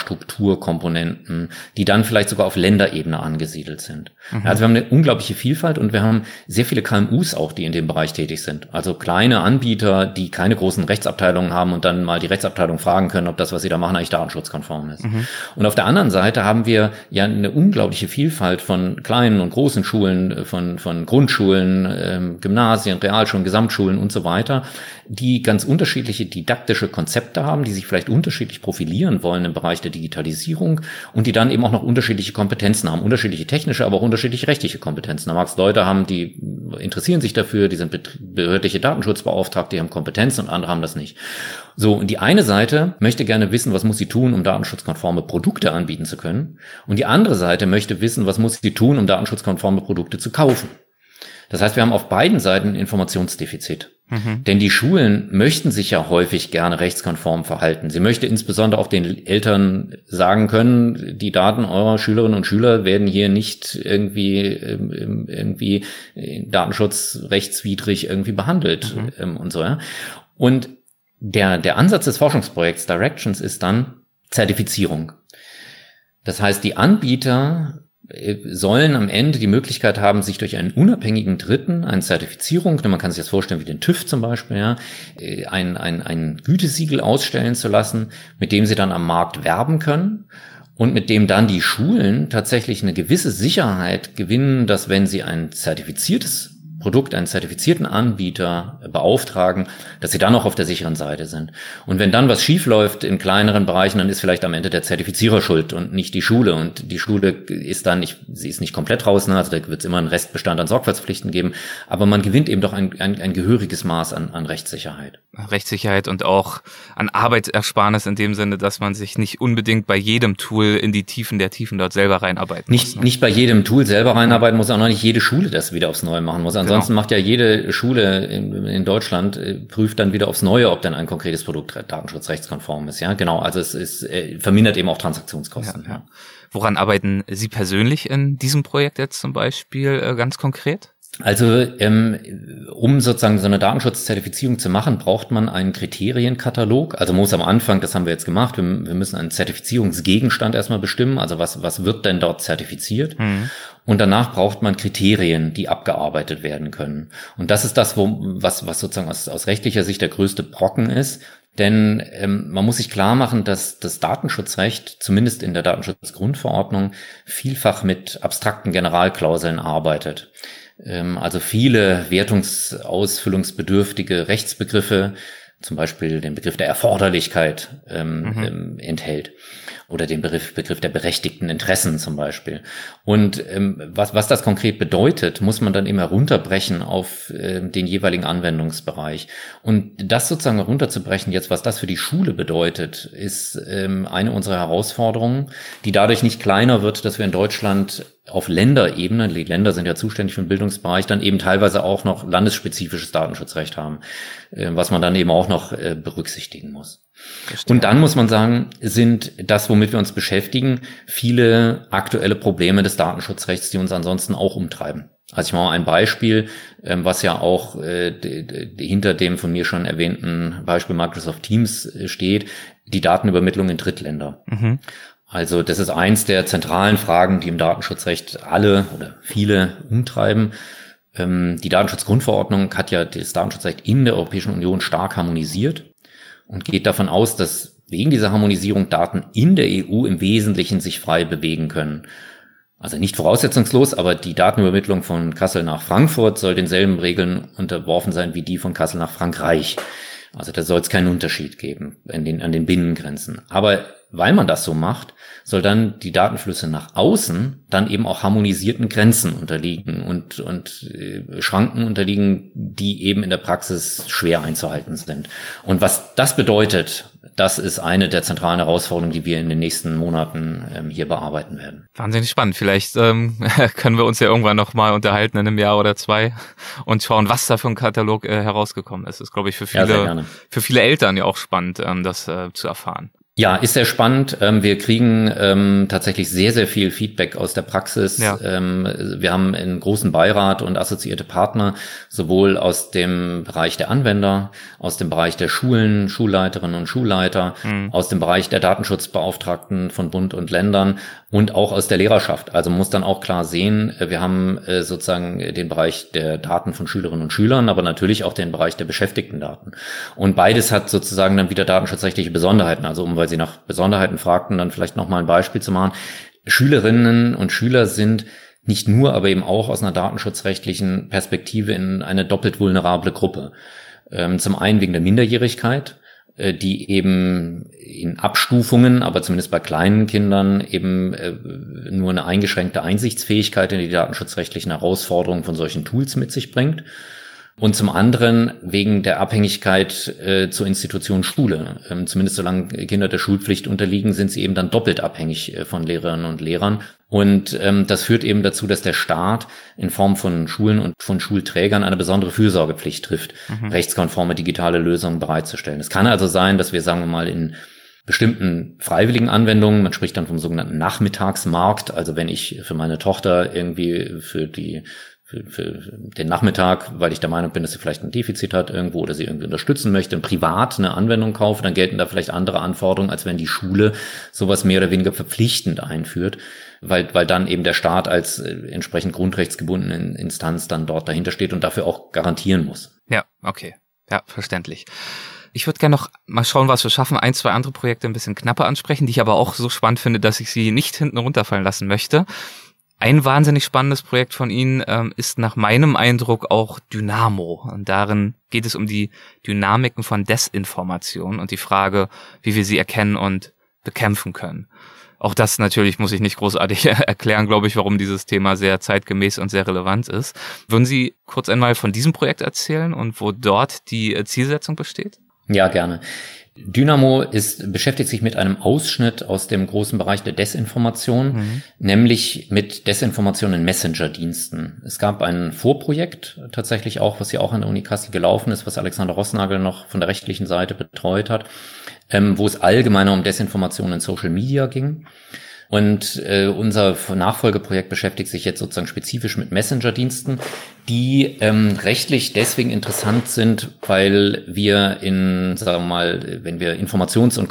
S3: Infrastrukturkomponenten, die dann vielleicht sogar auf Länderebene angesiedelt sind. Mhm. Also wir haben eine unglaubliche Vielfalt und wir haben sehr viele K M Us auch, die in dem Bereich tätig sind. Also kleine Anbieter, die keine großen Rechtsabteilungen haben und dann mal die Rechtsabteilung fragen können, ob das, was sie da machen, eigentlich datenschutzkonform ist. Mhm. Und auf der anderen Seite haben wir ja eine unglaubliche Vielfalt von kleinen und großen Schulen, von, von Grundschulen, ähm, Gymnasien, Realschulen, Gesamtschulen und so weiter, die ganz unterschiedliche didaktische Konzepte haben, die sich vielleicht unterschiedlich profilieren wollen im Bereich der Digitalisierung und die dann eben auch noch unterschiedliche Kompetenzen haben, unterschiedliche technische, aber auch unterschiedliche rechtliche Kompetenzen. Da mag es Leute haben, die interessieren sich dafür, die sind behördliche Datenschutzbeauftragte, die haben Kompetenzen und andere haben das nicht. So, und die eine Seite möchte gerne wissen, was muss sie tun, um datenschutzkonforme Produkte anbieten zu können. Und die andere Seite möchte wissen, was muss sie tun, um datenschutzkonforme Produkte zu kaufen. Das heißt, wir haben auf beiden Seiten ein Informationsdefizit. Mhm. Denn die Schulen möchten sich ja häufig gerne rechtskonform verhalten. Sie möchten insbesondere auch den Eltern sagen können, die Daten eurer Schülerinnen und Schüler werden hier nicht irgendwie irgendwie datenschutzrechtswidrig irgendwie behandelt mhm. und so. Ja. Und der der Ansatz des Forschungsprojekts Directions ist dann Zertifizierung. Das heißt, die Anbieter sollen am Ende die Möglichkeit haben, sich durch einen unabhängigen Dritten, eine Zertifizierung, man kann sich das vorstellen wie den TÜV zum Beispiel, ja, ein, ein, ein Gütesiegel ausstellen zu lassen, mit dem sie dann am Markt werben können und mit dem dann die Schulen tatsächlich eine gewisse Sicherheit gewinnen, dass wenn sie ein zertifiziertes Produkt, einen zertifizierten Anbieter beauftragen, dass sie dann auch auf der sicheren Seite sind. Und wenn dann was schief läuft in kleineren Bereichen, dann ist vielleicht am Ende der Zertifizierer schuld und nicht die Schule. Und die Schule ist dann nicht, sie ist nicht komplett raus, ne? Also da wird es immer einen Restbestand an Sorgfaltspflichten geben, aber man gewinnt eben doch ein, ein, ein gehöriges Maß an, an Rechtssicherheit.
S2: Rechtssicherheit und auch an Arbeitsersparnis in dem Sinne, dass man sich nicht unbedingt bei jedem Tool in die Tiefen der Tiefen dort selber reinarbeiten
S3: nicht,
S2: muss. Ne?
S3: Nicht bei jedem Tool selber reinarbeiten muss, auch noch nicht jede Schule das wieder aufs Neue machen muss. Ansonsten genau. macht ja jede Schule in, in Deutschland, äh, prüft dann wieder aufs Neue, ob dann ein konkretes Produkt datenschutzrechtskonform ist. Ja, genau. Also es ist, äh, vermindert eben auch Transaktionskosten. Ja, ja.
S2: Woran arbeiten Sie persönlich in diesem Projekt jetzt zum Beispiel äh, ganz konkret?
S3: Also ähm, um sozusagen so eine Datenschutzzertifizierung zu machen, braucht man einen Kriterienkatalog. Also man muss am Anfang, das haben wir jetzt gemacht, wir, wir müssen einen Zertifizierungsgegenstand erstmal bestimmen. Also was was wird denn dort zertifiziert? Mhm. Und danach braucht man Kriterien, die abgearbeitet werden können. Und das ist das, wo was was sozusagen aus, aus rechtlicher Sicht der größte Brocken ist. Denn ähm, man muss sich klar machen, dass das Datenschutzrecht, zumindest in der Datenschutzgrundverordnung, vielfach mit abstrakten Generalklauseln arbeitet. Ähm, also viele wertungsausfüllungsbedürftige Rechtsbegriffe, zum Beispiel den Begriff der Erforderlichkeit ähm, mhm. ähm, enthält oder den Begriff, Begriff der berechtigten Interessen zum Beispiel. Und ähm, was, was das konkret bedeutet, muss man dann immer runterbrechen auf äh, den jeweiligen Anwendungsbereich. Und das sozusagen runterzubrechen, jetzt was das für die Schule bedeutet, ist ähm, eine unserer Herausforderungen, die dadurch nicht kleiner wird, dass wir in Deutschland auf Länderebene, die Länder sind ja zuständig für den Bildungsbereich, dann eben teilweise auch noch landesspezifisches Datenschutzrecht haben, äh, was man dann eben auch noch äh, berücksichtigen muss. Verstehe. Und dann muss man sagen, sind das, womit wir uns beschäftigen, viele aktuelle Probleme des Datenschutzrechts, die uns ansonsten auch umtreiben. Also ich mache mal ein Beispiel, ähm, was ja auch äh, d- d- hinter dem von mir schon erwähnten Beispiel Microsoft Teams äh, steht, die Datenübermittlung in Drittländer. Mhm. Also das ist eins der zentralen Fragen, die im Datenschutzrecht alle oder viele umtreiben. Ähm, die Datenschutzgrundverordnung hat ja das Datenschutzrecht in der Europäischen Union stark harmonisiert und geht davon aus, dass wegen dieser Harmonisierung Daten in der E U im Wesentlichen sich frei bewegen können. Also nicht voraussetzungslos, aber die Datenübermittlung von Kassel nach Frankfurt soll denselben Regeln unterworfen sein wie die von Kassel nach Frankreich. Also da soll es keinen Unterschied geben in den, an den Binnengrenzen. Aber weil man das so macht, soll dann die Datenflüsse nach außen dann eben auch harmonisierten Grenzen unterliegen und, und äh, Schranken unterliegen, die eben in der Praxis schwer einzuhalten sind. Und was das bedeutet, das ist eine der zentralen Herausforderungen, die wir in den nächsten Monaten ähm, hier bearbeiten werden. Wahnsinnig spannend. Vielleicht ähm, können wir uns ja irgendwann noch mal unterhalten in einem Jahr oder zwei und schauen, was da für ein Katalog äh, herausgekommen ist. Das ist, glaube ich, für viele, ja, für viele Eltern ja auch spannend, ähm, das äh, zu erfahren. Ja, ist sehr spannend. Wir kriegen ähm, tatsächlich sehr, sehr viel Feedback aus der Praxis. Ja. Ähm, wir haben einen großen Beirat und assoziierte Partner, sowohl aus dem Bereich der Anwender, aus dem Bereich der Schulen, Schulleiterinnen und Schulleiter, mhm. aus dem Bereich der Datenschutzbeauftragten von Bund und Ländern und auch aus der Lehrerschaft. Also man muss dann auch klar sehen, wir haben äh, sozusagen den Bereich der Daten von Schülerinnen und Schülern, aber natürlich auch den Bereich der beschäftigten Daten. Und beides hat sozusagen dann wieder datenschutzrechtliche Besonderheiten. Also um, weil Sie nach Besonderheiten fragten, dann vielleicht nochmal ein Beispiel zu machen. Schülerinnen und Schüler sind nicht nur, aber eben auch aus einer datenschutzrechtlichen Perspektive in eine doppelt vulnerable Gruppe. Ähm, zum einen wegen der Minderjährigkeit, äh, die eben in Abstufungen, aber zumindest bei kleinen Kindern eben äh, nur eine eingeschränkte Einsichtsfähigkeit in die datenschutzrechtlichen Herausforderungen von solchen Tools mit sich bringt. Und zum anderen wegen der Abhängigkeit äh, zur Institution Schule. Ähm, zumindest solange Kinder der Schulpflicht unterliegen, sind sie eben dann doppelt abhängig äh, von Lehrerinnen und Lehrern. Und ähm, das führt eben dazu, dass der Staat in Form von Schulen und von Schulträgern eine besondere Fürsorgepflicht trifft, mhm. rechtskonforme digitale Lösungen bereitzustellen. Es kann also sein, dass wir, sagen wir mal, in bestimmten freiwilligen Anwendungen, man spricht dann vom sogenannten Nachmittagsmarkt, also wenn ich für meine Tochter irgendwie für die Für, für den Nachmittag, weil ich der Meinung bin, dass sie vielleicht ein Defizit hat irgendwo oder sie irgendwie unterstützen möchte und privat eine Anwendung kaufe, dann gelten da vielleicht andere Anforderungen, als wenn die Schule sowas mehr oder weniger verpflichtend einführt, weil weil dann eben der Staat als äh, entsprechend grundrechtsgebundene Instanz dann dort dahinter steht und dafür auch garantieren muss. Ja, okay. Ja, verständlich. Ich würde gerne noch mal schauen, was wir schaffen, ein, zwei andere Projekte ein bisschen knapper ansprechen, die ich aber auch so spannend finde, dass ich sie nicht hinten runterfallen lassen möchte. Ein wahnsinnig spannendes Projekt von Ihnen ähm, ist nach meinem Eindruck auch Dynamo. Und darin geht es um die Dynamiken von Desinformation und die Frage, wie wir sie erkennen und bekämpfen können. Auch das natürlich muss ich nicht großartig erklären, glaube ich, warum dieses Thema sehr zeitgemäß und sehr relevant ist. Würden Sie kurz einmal von diesem Projekt erzählen und wo dort die Zielsetzung besteht? Ja, gerne. Dynamo ist, beschäftigt sich mit einem Ausschnitt aus dem großen Bereich der Desinformation, mhm. nämlich mit Desinformation in Messenger-Diensten. Es gab ein Vorprojekt tatsächlich auch, was ja auch an der Uni Kassel gelaufen ist, was Alexander Rossnagel noch von der rechtlichen Seite betreut hat, ähm, wo es allgemeiner um Desinformation in Social Media ging. Und äh, unser Nachfolgeprojekt beschäftigt sich jetzt sozusagen spezifisch mit Messenger-Diensten, die ähm, rechtlich deswegen interessant sind, weil wir in, sagen wir mal, wenn wir informations- und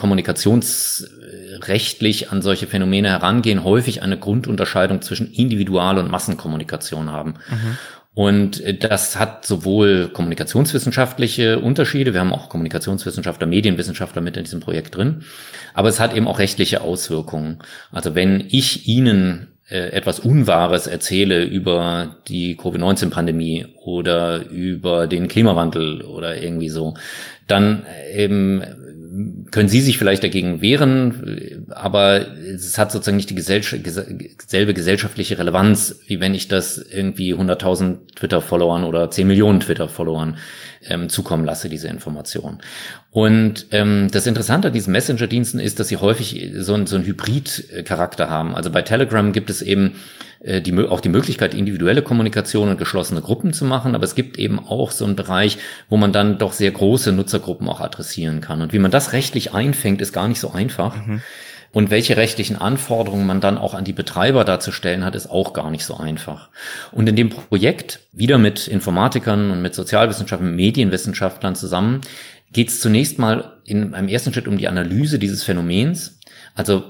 S3: kommunikationsrechtlich an solche Phänomene herangehen, häufig eine Grundunterscheidung zwischen Individual- und Massenkommunikation haben. Mhm. Und das hat sowohl kommunikationswissenschaftliche Unterschiede, wir haben auch Kommunikationswissenschaftler, Medienwissenschaftler mit in diesem Projekt drin, aber es hat eben auch rechtliche Auswirkungen. Also wenn ich Ihnen äh, etwas Unwahres erzähle über die Covid neunzehn Pandemie oder über den Klimawandel oder irgendwie so, dann eben können Sie sich vielleicht dagegen wehren, aber es hat sozusagen nicht die Gesell- selbe gesellschaftliche Relevanz, wie wenn ich das irgendwie hunderttausend Twitter-Followern oder zehn Millionen Twitter-Followern ähm, zukommen lasse, diese Information. Und ähm, das Interessante an diesen Messenger-Diensten ist, dass sie häufig so, ein, so einen Hybrid-Charakter haben. Also bei Telegram gibt es eben äh, die, auch die Möglichkeit, individuelle Kommunikation und geschlossene Gruppen zu machen, aber es gibt eben auch so einen Bereich, wo man dann doch sehr große Nutzergruppen auch adressieren kann. Und wie man das rechtlich einfängt, ist gar nicht so einfach. Mhm. Und welche rechtlichen Anforderungen man dann auch an die Betreiber dazu stellen hat, ist auch gar nicht so einfach. Und in dem Projekt, wieder mit Informatikern und mit Sozialwissenschaftlern, Medienwissenschaftlern zusammen, geht es zunächst mal in einem ersten Schritt um die Analyse dieses Phänomens. Also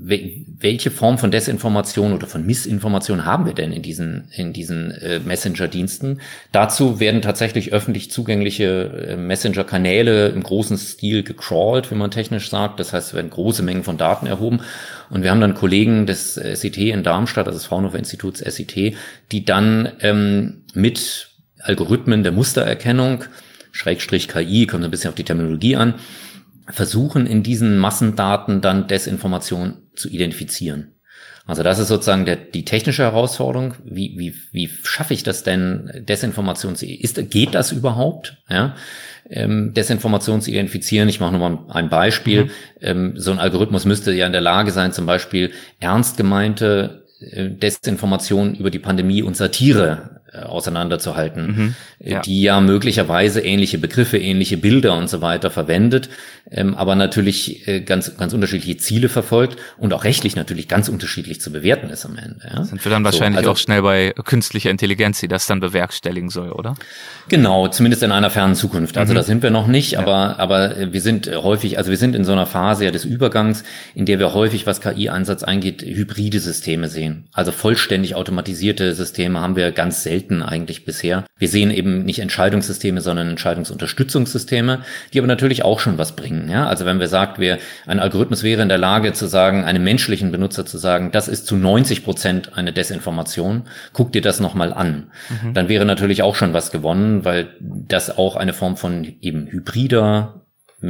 S3: welche Form von Desinformation oder von Missinformation haben wir denn in diesen in diesen äh, Messenger-Diensten? Dazu werden tatsächlich öffentlich zugängliche äh, Messenger-Kanäle im großen Stil gecrawlt, wie man technisch sagt. Das heißt, es werden große Mengen von Daten erhoben. Und wir haben dann Kollegen des S I T in Darmstadt, also des Fraunhofer-Instituts S I T, die dann ähm, mit Algorithmen der Mustererkennung, Schrägstrich K I, kommt ein bisschen auf die Terminologie an, versuchen in diesen Massendaten dann Desinformation zu identifizieren. Also das ist sozusagen der, die technische Herausforderung. Wie, wie, wie schaffe ich das denn, Desinformation zu, ist, geht das überhaupt? Ja, ähm, Desinformation zu identifizieren. Ich mache nochmal ein Beispiel. Mhm. Ähm, so ein Algorithmus müsste ja in der Lage sein, zum Beispiel ernst gemeinte äh, Desinformation über die Pandemie und Satire auseinanderzuhalten, mhm, ja. die ja möglicherweise ähnliche Begriffe, ähnliche Bilder und so weiter verwendet, ähm, aber natürlich äh, ganz ganz unterschiedliche Ziele verfolgt und auch rechtlich natürlich ganz unterschiedlich zu bewerten ist am Ende. Ja?
S2: Sind wir dann wahrscheinlich so, also, auch schnell bei künstlicher Intelligenz, die das dann bewerkstelligen soll, oder?
S3: Genau, zumindest in einer fernen Zukunft. Also mhm. da sind wir noch nicht, aber ja. aber wir sind häufig, also wir sind in so einer Phase ja des Übergangs, in der wir häufig, was K I-Einsatz angeht, hybride Systeme sehen. Also vollständig automatisierte Systeme haben wir ganz selten eigentlich bisher. Wir sehen eben nicht Entscheidungssysteme, sondern Entscheidungsunterstützungssysteme, die aber natürlich auch schon was bringen. Ja? Also wenn wir sagt, wir, ein Algorithmus wäre in der Lage zu sagen, einem menschlichen Benutzer zu sagen, das ist zu neunzig Prozent eine Desinformation, guck dir das nochmal an. Mhm. Dann wäre natürlich auch schon was gewonnen, weil das auch eine Form von eben hybrider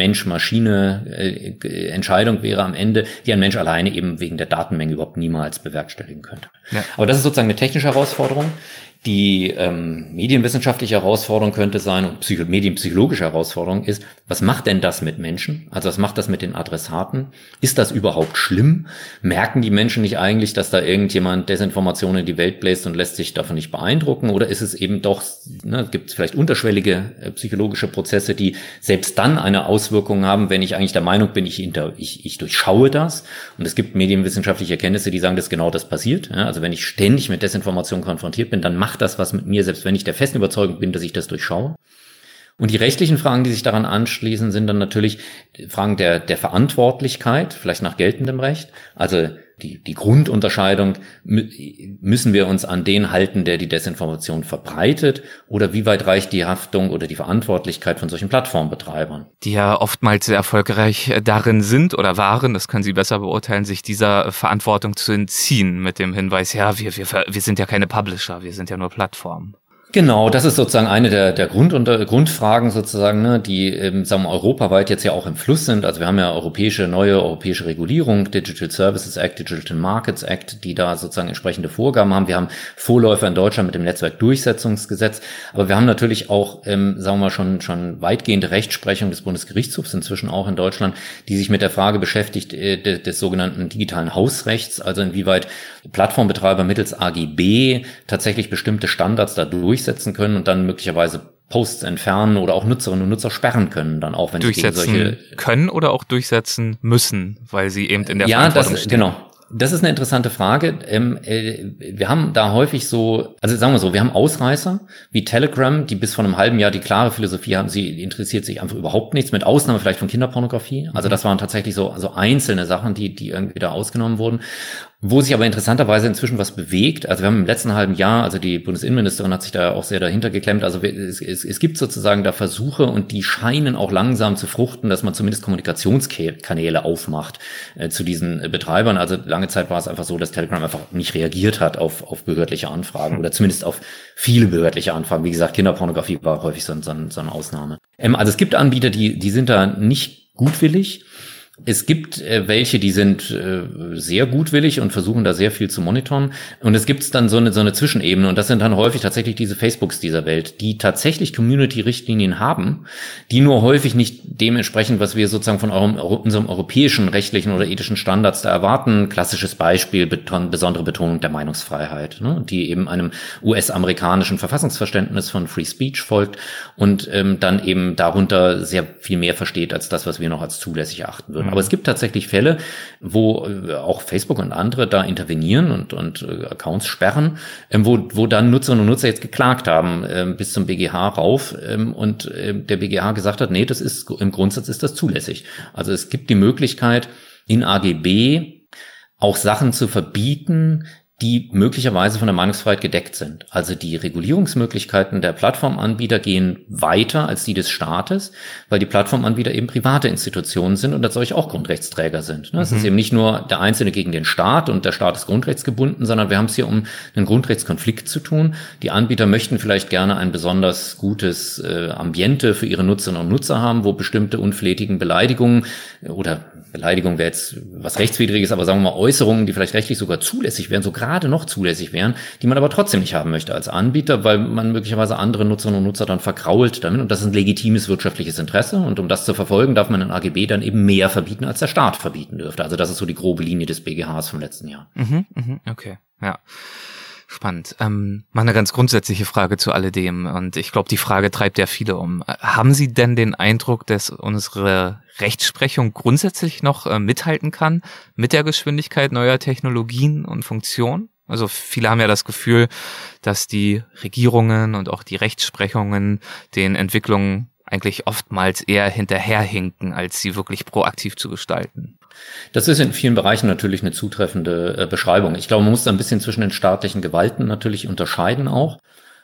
S3: Mensch-Maschine-Entscheidung äh, wäre am Ende, die ein Mensch alleine eben wegen der Datenmenge überhaupt niemals bewerkstelligen könnte. Ja. Aber das ist sozusagen eine technische Herausforderung. Die ähm, medienwissenschaftliche Herausforderung könnte sein und psycho- medienpsychologische Herausforderung ist, was macht denn das mit Menschen? Also was macht das mit den Adressaten? Ist das überhaupt schlimm? Merken die Menschen nicht eigentlich, dass da irgendjemand Desinformation in die Welt bläst und lässt sich davon nicht beeindrucken? Oder ist es eben doch, ne, gibt es vielleicht unterschwellige äh, psychologische Prozesse, die selbst dann eine Auswirkung haben, wenn ich eigentlich der Meinung bin, ich, inter, ich, ich durchschaue das? Und es gibt medienwissenschaftliche Erkenntnisse, die sagen, dass genau das passiert. Ja? Also wenn ich ständig mit Desinformation konfrontiert bin, dann macht das was mit mir, selbst wenn ich der festen Überzeugung bin, dass ich das durchschaue. Und die rechtlichen Fragen, die sich daran anschließen, sind dann natürlich Fragen der, der Verantwortlichkeit, vielleicht nach geltendem Recht. Also die, die Grundunterscheidung, müssen wir uns an den halten, der die Desinformation verbreitet, oder wie weit reicht die Haftung oder die Verantwortlichkeit von solchen Plattformbetreibern?
S2: Die ja oftmals sehr erfolgreich darin sind oder waren, das können Sie besser beurteilen, sich dieser Verantwortung zu entziehen mit dem Hinweis, ja, wir, wir, wir sind ja keine Publisher, wir sind ja nur Plattformen.
S3: Genau, das ist sozusagen eine der, der Grund unter, Grundfragen sozusagen, ne, die ähm, sagen wir, europaweit jetzt ja auch im Fluss sind. Also wir haben ja europäische, neue europäische Regulierung, Digital Services Act, Digital Markets Act, die da sozusagen entsprechende Vorgaben haben. Wir haben Vorläufer in Deutschland mit dem Netzwerkdurchsetzungsgesetz, aber wir haben natürlich auch, ähm, sagen wir mal, schon schon weitgehende Rechtsprechung des Bundesgerichtshofs inzwischen auch in Deutschland, die sich mit der Frage beschäftigt äh, des, des sogenannten digitalen Hausrechts, also inwieweit Plattformbetreiber mittels A G B tatsächlich bestimmte Standards dadurch setzen können und dann möglicherweise Posts entfernen oder auch Nutzerinnen und Nutzer sperren können, dann auch, wenn
S2: durchsetzen
S3: sie gegen solche
S2: können oder auch durchsetzen müssen, weil sie eben in der
S3: ja,
S2: Verantwortung
S3: das,
S2: stehen.
S3: Genau. Das ist eine interessante Frage. Ähm, äh, wir haben da häufig so, also sagen wir so, wir haben Ausreißer wie Telegram, die bis vor einem halben Jahr die klare Philosophie haben, sie interessiert sich einfach überhaupt nichts, mit Ausnahme vielleicht von Kinderpornografie. Also das waren tatsächlich so also einzelne Sachen, die die irgendwie da ausgenommen wurden. Wo sich aber interessanterweise inzwischen was bewegt. Also wir haben im letzten halben Jahr, also die Bundesinnenministerin hat sich da auch sehr dahinter geklemmt. Also es, es, es gibt sozusagen da Versuche und die scheinen auch langsam zu fruchten, dass man zumindest Kommunikationskanäle aufmacht äh, zu diesen Betreibern. Also lange Zeit war es einfach so, dass Telegram einfach nicht reagiert hat auf, auf behördliche Anfragen oder zumindest auf viele behördliche Anfragen. Wie gesagt, Kinderpornografie war häufig so, so, so eine Ausnahme. Ähm, also es gibt Anbieter, die, die sind da nicht gutwillig. Es gibt äh, welche, die sind äh, sehr gutwillig und versuchen da sehr viel zu monitoren. Und es gibt dann so eine so eine Zwischenebene und das sind dann häufig tatsächlich diese Facebooks dieser Welt, die tatsächlich Community-Richtlinien haben, die nur häufig nicht dementsprechend, was wir sozusagen von eurem, unserem europäischen rechtlichen oder ethischen Standards da erwarten. Klassisches Beispiel, beton, besondere Betonung der Meinungsfreiheit, ne, die eben einem U S-amerikanischen Verfassungsverständnis von Free Speech folgt und ähm, dann eben darunter sehr viel mehr versteht als das, was wir noch als zulässig erachten würden. Aber es gibt tatsächlich Fälle, wo äh, auch Facebook und andere da intervenieren und, und äh, Accounts sperren, ähm, wo, wo dann Nutzerinnen und Nutzer jetzt geklagt haben äh, bis zum B G H rauf ähm, und äh, der B G H gesagt hat, nee, das ist im Grundsatz ist das zulässig. Also es gibt die Möglichkeit in A G B auch Sachen zu verbieten, die möglicherweise von der Meinungsfreiheit gedeckt sind. Also die Regulierungsmöglichkeiten der Plattformanbieter gehen weiter als die des Staates, weil die Plattformanbieter eben private Institutionen sind und als solche auch Grundrechtsträger sind. Es mhm. ist eben nicht nur der Einzelne gegen den Staat und der Staat ist grundrechtsgebunden, sondern wir haben es hier um einen Grundrechtskonflikt zu tun. Die Anbieter möchten vielleicht gerne ein besonders gutes äh, Ambiente für ihre Nutzerinnen und Nutzer haben, wo bestimmte unflätigen Beleidigungen oder Beleidigung wäre jetzt was Rechtswidriges, aber sagen wir mal Äußerungen, die vielleicht rechtlich sogar zulässig wären, so gerade noch zulässig wären, die man aber trotzdem nicht haben möchte als Anbieter, weil man möglicherweise andere Nutzerinnen und Nutzer dann vergrault damit und das ist ein legitimes wirtschaftliches Interesse und um das zu verfolgen, darf man in A G B dann eben mehr verbieten, als der Staat verbieten dürfte. Also das ist so die grobe Linie des B G Hs vom letzten Jahr.
S2: Mhm, mhm, okay, ja. Spannend. Ähm, mal eine ganz grundsätzliche Frage zu alledem und ich glaube, die Frage treibt ja viele um. Haben Sie denn den Eindruck, dass unsere Rechtsprechung grundsätzlich noch äh, mithalten kann mit der Geschwindigkeit neuer Technologien und Funktionen? Also viele haben ja das Gefühl, dass die Regierungen und auch die Rechtsprechungen den Entwicklungen eigentlich oftmals eher hinterherhinken, als sie wirklich proaktiv zu gestalten.
S3: Das ist in vielen Bereichen natürlich eine zutreffende äh, Beschreibung. Ich glaube, man muss da ein bisschen zwischen den staatlichen Gewalten natürlich unterscheiden auch.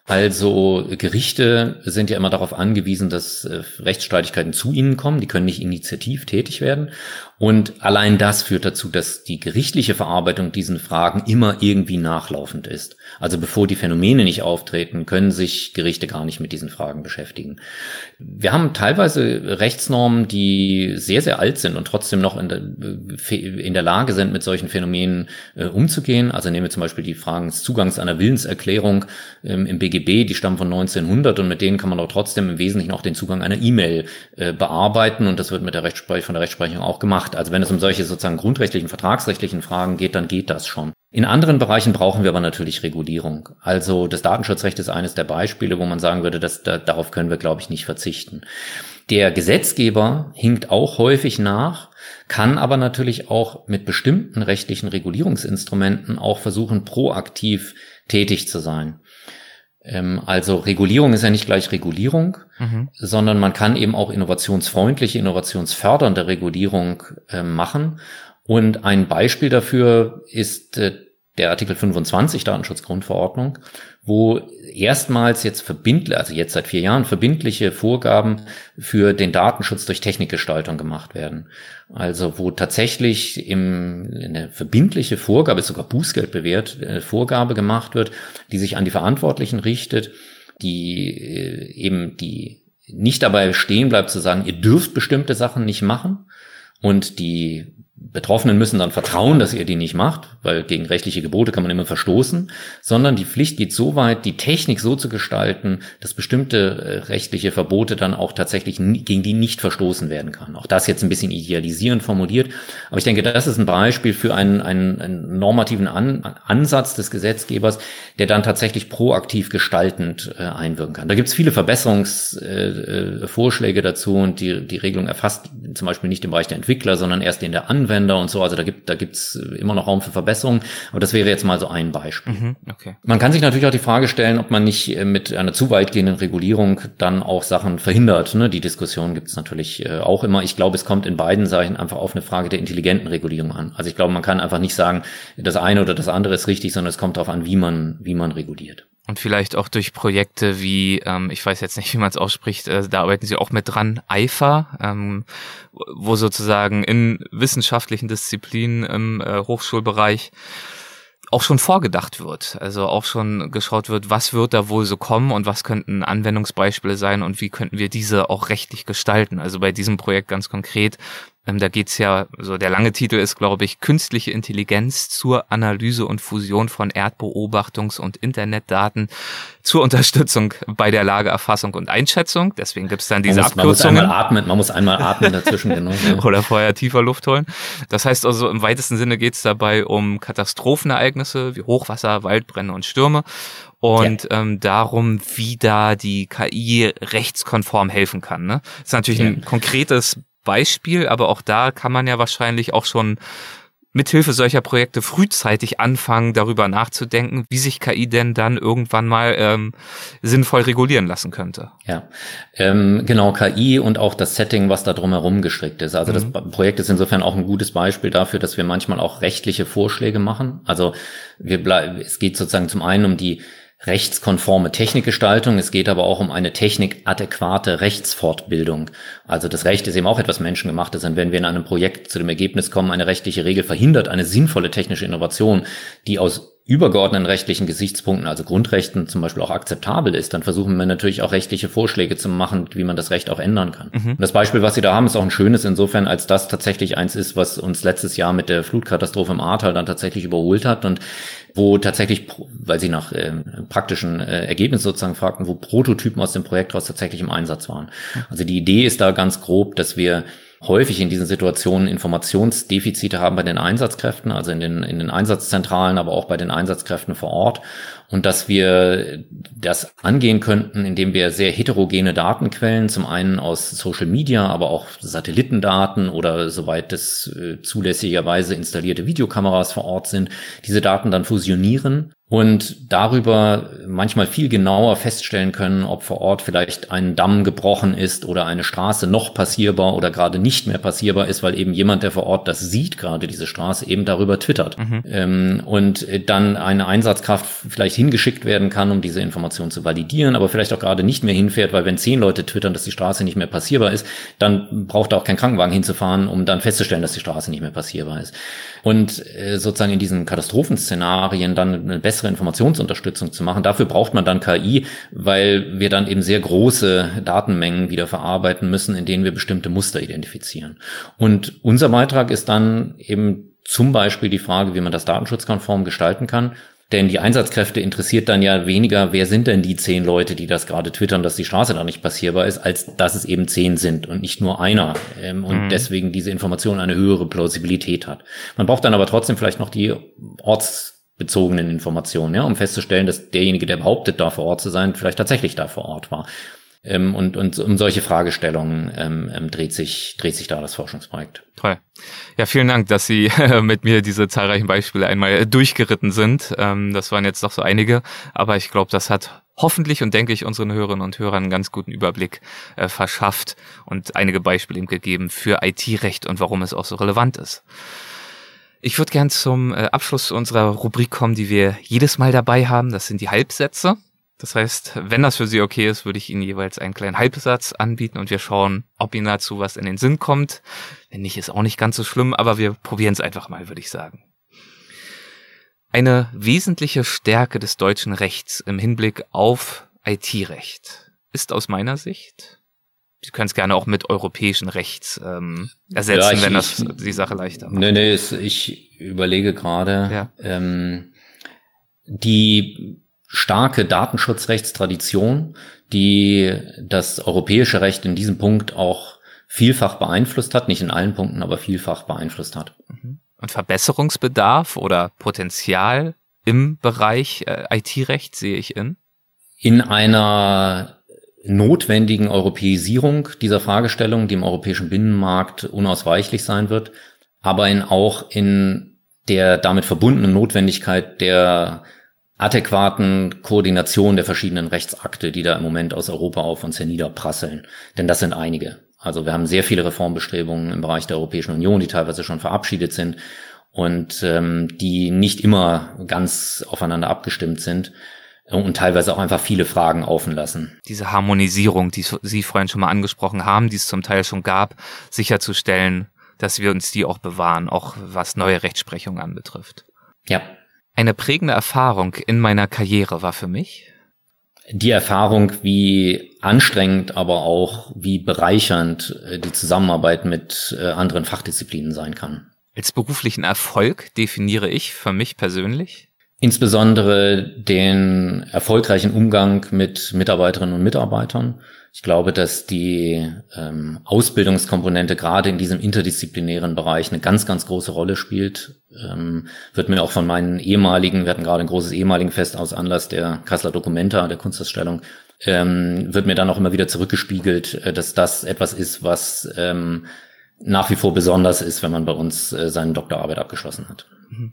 S3: Also Gerichte sind ja immer darauf angewiesen, dass äh, Rechtsstreitigkeiten zu ihnen kommen. Die können nicht initiativ tätig werden. Und allein das führt dazu, dass die gerichtliche Verarbeitung diesen Fragen immer irgendwie nachlaufend ist. Also bevor die Phänomene nicht auftreten, können sich Gerichte gar nicht mit diesen Fragen beschäftigen. Wir haben teilweise Rechtsnormen, die sehr, sehr alt sind und trotzdem noch in der, in der Lage sind, mit solchen Phänomenen äh, umzugehen. Also nehmen wir zum Beispiel die Fragen des Zugangs einer Willenserklärung ähm, im B G B, die stammen von neunzehnhundert und mit denen kann man auch trotzdem im Wesentlichen auch den Zugang einer E-Mail äh, bearbeiten und das wird mit der Rechtsprechung, von der Rechtsprechung auch gemacht. Also wenn es um solche sozusagen grundrechtlichen, vertragsrechtlichen Fragen geht, dann geht das schon. In anderen Bereichen brauchen wir aber natürlich Regulierung. Also das Datenschutzrecht ist eines der Beispiele, wo man sagen würde, dass da, darauf können wir, glaube ich, nicht verzichten. Der Gesetzgeber hinkt auch häufig nach, kann aber natürlich auch mit bestimmten rechtlichen Regulierungsinstrumenten auch versuchen, proaktiv tätig zu sein. Also Regulierung ist ja nicht gleich Regulierung, mhm. sondern man kann eben auch innovationsfreundliche, innovationsfördernde Regulierung äh, machen. Und ein Beispiel dafür ist äh, der Artikel fünfundzwanzig Datenschutzgrundverordnung, wo erstmals jetzt verbindlich, also jetzt seit vier Jahren verbindliche Vorgaben für den Datenschutz durch Technikgestaltung gemacht werden. Also wo tatsächlich im, eine verbindliche Vorgabe, ist sogar Bußgeld bewährt, äh, Vorgabe gemacht wird, die sich an die Verantwortlichen richtet, die äh, eben die nicht dabei stehen bleibt zu sagen, ihr dürft bestimmte Sachen nicht machen und die Betroffenen müssen dann vertrauen, dass ihr die nicht macht, weil gegen rechtliche Gebote kann man immer verstoßen, sondern die Pflicht geht so weit, die Technik so zu gestalten, dass bestimmte rechtliche Verbote dann auch tatsächlich gegen die nicht verstoßen werden kann. Auch das jetzt ein bisschen idealisierend formuliert, aber ich denke, das ist ein Beispiel für einen, einen, einen normativen An- Ansatz des Gesetzgebers, der dann tatsächlich proaktiv gestaltend äh, einwirken kann. Da gibt es viele Verbesserungsvorschläge äh, dazu und die, die Regelung erfasst zum Beispiel nicht den Bereich der Entwickler, sondern erst in der Anwendung Anwender und so. Also da gibt da gibt's immer noch Raum für Verbesserungen. Aber das wäre jetzt mal so ein Beispiel.
S2: Mhm, okay.
S3: Man kann sich natürlich auch die Frage stellen, ob man nicht mit einer zu weitgehenden Regulierung dann auch Sachen verhindert. Ne? Die Diskussion gibt's natürlich auch immer. Ich glaube, es kommt in beiden Seiten einfach auf eine Frage der intelligenten Regulierung an. Also ich glaube, man kann einfach nicht sagen, das eine oder das andere ist richtig, sondern es kommt darauf an, wie man wie man reguliert.
S2: Und vielleicht auch durch Projekte wie, ähm, ich weiß jetzt nicht, wie man es ausspricht, äh, da arbeiten Sie auch mit dran, I F A, ähm, wo sozusagen in wissenschaftlichen Disziplinen im äh, Hochschulbereich auch schon vorgedacht wird. Also auch schon geschaut wird, was wird da wohl so kommen und was könnten Anwendungsbeispiele sein und wie könnten wir diese auch rechtlich gestalten. Also bei diesem Projekt ganz konkret, ähm, da geht's ja, so der lange Titel ist, glaube ich, Künstliche Intelligenz zur Analyse und Fusion von Erdbeobachtungs- und Internetdaten zur Unterstützung bei der Lageerfassung und Einschätzung. Deswegen gibt's dann diese
S3: man muss,
S2: Abkürzungen.
S3: Man muss einmal atmen, man muss einmal atmen dazwischen. Genau, ja.
S2: Oder vorher tiefer Luft holen. Das heißt also, im weitesten Sinne geht's dabei um Katastrophenereignisse wie Hochwasser, Waldbrände und Stürme. Und ja. ähm, darum, wie da die K I rechtskonform helfen kann. Ne? Das ist natürlich ja. ein konkretes Beispiel, aber auch da kann man ja wahrscheinlich auch schon mithilfe solcher Projekte frühzeitig anfangen, darüber nachzudenken, wie sich K I denn dann irgendwann mal ähm, sinnvoll regulieren lassen könnte.
S3: Ja, ähm, genau, K I und auch das Setting, was da drumherum gestrickt ist. Also mhm. das Projekt ist insofern auch ein gutes Beispiel dafür, dass wir manchmal auch rechtliche Vorschläge machen. Also wir bleiben, es geht sozusagen zum einen um die rechtskonforme Technikgestaltung. Es geht aber auch um eine technikadäquate Rechtsfortbildung. Also das Recht ist eben auch etwas Menschengemachtes. Und wenn wir in einem Projekt zu dem Ergebnis kommen, eine rechtliche Regel verhindert eine sinnvolle technische Innovation, die aus übergeordneten rechtlichen Gesichtspunkten, also Grundrechten zum Beispiel auch akzeptabel ist, dann versuchen wir natürlich auch rechtliche Vorschläge zu machen, wie man das Recht auch ändern kann. Mhm. Und das Beispiel, was Sie da haben, ist auch ein schönes insofern, als das tatsächlich eins ist, was uns letztes Jahr mit der Flutkatastrophe im Ahrtal dann tatsächlich überholt hat und wo tatsächlich, weil Sie nach äh, praktischen äh, Ergebnissen sozusagen fragten, wo Prototypen aus dem Projekt raus tatsächlich im Einsatz waren. Also die Idee ist da ganz grob, dass wir häufig in diesen Situationen Informationsdefizite haben bei den Einsatzkräften, also in den, in den Einsatzzentralen, aber auch bei den Einsatzkräften vor Ort. Und dass wir das angehen könnten, indem wir sehr heterogene Datenquellen, zum einen aus Social Media, aber auch Satellitendaten oder soweit es äh, zulässigerweise installierte Videokameras vor Ort sind, diese Daten dann fusionieren und darüber manchmal viel genauer feststellen können, ob vor Ort vielleicht ein Damm gebrochen ist oder eine Straße noch passierbar oder gerade nicht mehr passierbar ist, weil eben jemand, der vor Ort das sieht, gerade diese Straße, eben darüber twittert. Mhm. Ähm, und dann eine Einsatzkraft vielleicht hingeschickt werden kann, um diese Information zu validieren, aber vielleicht auch gerade nicht mehr hinfährt, weil wenn zehn Leute twittern, dass die Straße nicht mehr passierbar ist, dann braucht er auch kein Krankenwagen hinzufahren, um dann festzustellen, dass die Straße nicht mehr passierbar ist. Und äh, sozusagen in diesen Katastrophenszenarien dann eine bessere Informationsunterstützung zu machen, dafür braucht man dann K I, weil wir dann eben sehr große Datenmengen wieder verarbeiten müssen, in denen wir bestimmte Muster identifizieren. Und unser Beitrag ist dann eben zum Beispiel die Frage, wie man das datenschutzkonform gestalten kann. Denn die Einsatzkräfte interessiert dann ja weniger, wer sind denn die zehn Leute, die das gerade twittern, dass die Straße da nicht passierbar ist, als dass es eben zehn sind und nicht nur einer. Ähm, und mhm. deswegen diese Information eine höhere Plausibilität hat. Man braucht dann aber trotzdem vielleicht noch die ortsbezogenen Informationen, ja, um festzustellen, dass derjenige, der behauptet, da vor Ort zu sein, vielleicht tatsächlich da vor Ort war. Ähm, und, und um solche Fragestellungen ähm, dreht sich, dreht sich da das Forschungsprojekt.
S2: Toll. Ja, vielen Dank, dass Sie äh, mit mir diese zahlreichen Beispiele einmal durchgeritten sind. Ähm, das waren jetzt doch so einige, aber ich glaube, das hat hoffentlich und denke ich unseren Hörerinnen und Hörern einen ganz guten Überblick äh, verschafft und einige Beispiele eben gegeben für I T-Recht und warum es auch so relevant ist. Ich würde gern zum äh, Abschluss unserer Rubrik kommen, die wir jedes Mal dabei haben. Das sind die Halbsätze. Das heißt, wenn das für Sie okay ist, würde ich Ihnen jeweils einen kleinen Halbsatz anbieten und wir schauen, ob Ihnen dazu was in den Sinn kommt. Wenn nicht, ist auch nicht ganz so schlimm, aber wir probieren es einfach mal, würde ich sagen. Eine wesentliche Stärke des deutschen Rechts im Hinblick auf I T-Recht ist aus meiner Sicht, Sie können es gerne auch mit europäischen Rechts ähm, ersetzen, ja, ich, wenn das ich, die Sache leichter macht.
S3: Nee, nee, ich überlege gerade, ja. ähm, die starke Datenschutzrechtstradition, die das europäische Recht in diesem Punkt auch vielfach beeinflusst hat, nicht in allen Punkten, aber vielfach beeinflusst hat.
S2: Und Verbesserungsbedarf oder Potenzial im Bereich äh, I T-Recht sehe ich in?
S3: In einer notwendigen Europäisierung dieser Fragestellung, die im europäischen Binnenmarkt unausweichlich sein wird, aber in auch in der damit verbundenen Notwendigkeit der adäquaten Koordination der verschiedenen Rechtsakte, die da im Moment aus Europa auf uns herniederprasseln. Denn das sind einige. Also wir haben sehr viele Reformbestrebungen im Bereich der Europäischen Union, die teilweise schon verabschiedet sind und ähm, die nicht immer ganz aufeinander abgestimmt sind und teilweise auch einfach viele Fragen offen lassen.
S2: Diese Harmonisierung, die Sie vorhin schon mal angesprochen haben, die es zum Teil schon gab, sicherzustellen, dass wir uns die auch bewahren, auch was neue Rechtsprechung anbetrifft.
S3: Ja.
S2: Eine prägende Erfahrung in meiner Karriere war für mich
S3: die Erfahrung, wie anstrengend, aber auch wie bereichernd die Zusammenarbeit mit anderen Fachdisziplinen sein kann.
S2: Als beruflichen Erfolg definiere ich für mich persönlich
S3: insbesondere den erfolgreichen Umgang mit Mitarbeiterinnen und Mitarbeitern. Ich glaube, dass die ähm, Ausbildungskomponente gerade in diesem interdisziplinären Bereich eine ganz, ganz große Rolle spielt. Ähm, wird mir auch von meinen ehemaligen, wir hatten gerade ein großes ehemaligen Fest aus Anlass der Kasseler Documenta, der Kunstausstellung, ähm, wird mir dann auch immer wieder zurückgespiegelt, äh, dass das etwas ist, was ähm, nach wie vor besonders ist, wenn man bei uns äh, seine Doktorarbeit abgeschlossen hat.
S2: Mhm.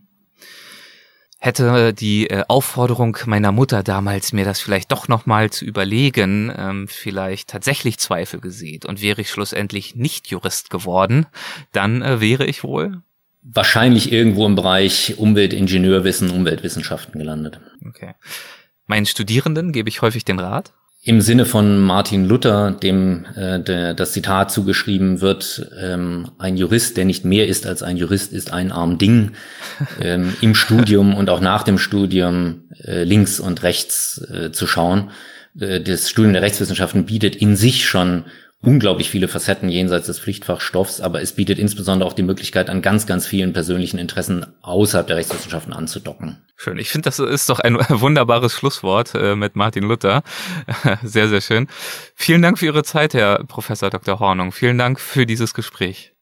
S2: Hätte die äh, Aufforderung meiner Mutter damals, mir das vielleicht doch nochmal zu überlegen, ähm, vielleicht tatsächlich Zweifel gesät und wäre ich schlussendlich nicht Jurist geworden, dann äh, wäre ich wohl
S3: wahrscheinlich irgendwo im Bereich Umweltingenieurwissen, Umweltwissenschaften gelandet.
S2: Okay. Meinen Studierenden gebe ich häufig den Rat?
S3: Im Sinne von Martin Luther, dem äh, der, das Zitat zugeschrieben wird, ähm, ein Jurist, der nicht mehr ist als ein Jurist, ist ein arm Ding, ähm, im Studium und auch nach dem Studium äh, links und rechts äh, zu schauen. Äh, das Studium der Rechtswissenschaften bietet in sich schon unglaublich viele Facetten jenseits des Pflichtfachstoffs, aber es bietet insbesondere auch die Möglichkeit, an ganz, ganz vielen persönlichen Interessen außerhalb der Rechtswissenschaften anzudocken.
S2: Schön. Ich finde, das ist doch ein wunderbares Schlusswort äh, mit Martin Luther. Sehr, sehr schön. Vielen Dank für Ihre Zeit, Herr Professor Doktor Hornung. Vielen Dank für dieses Gespräch.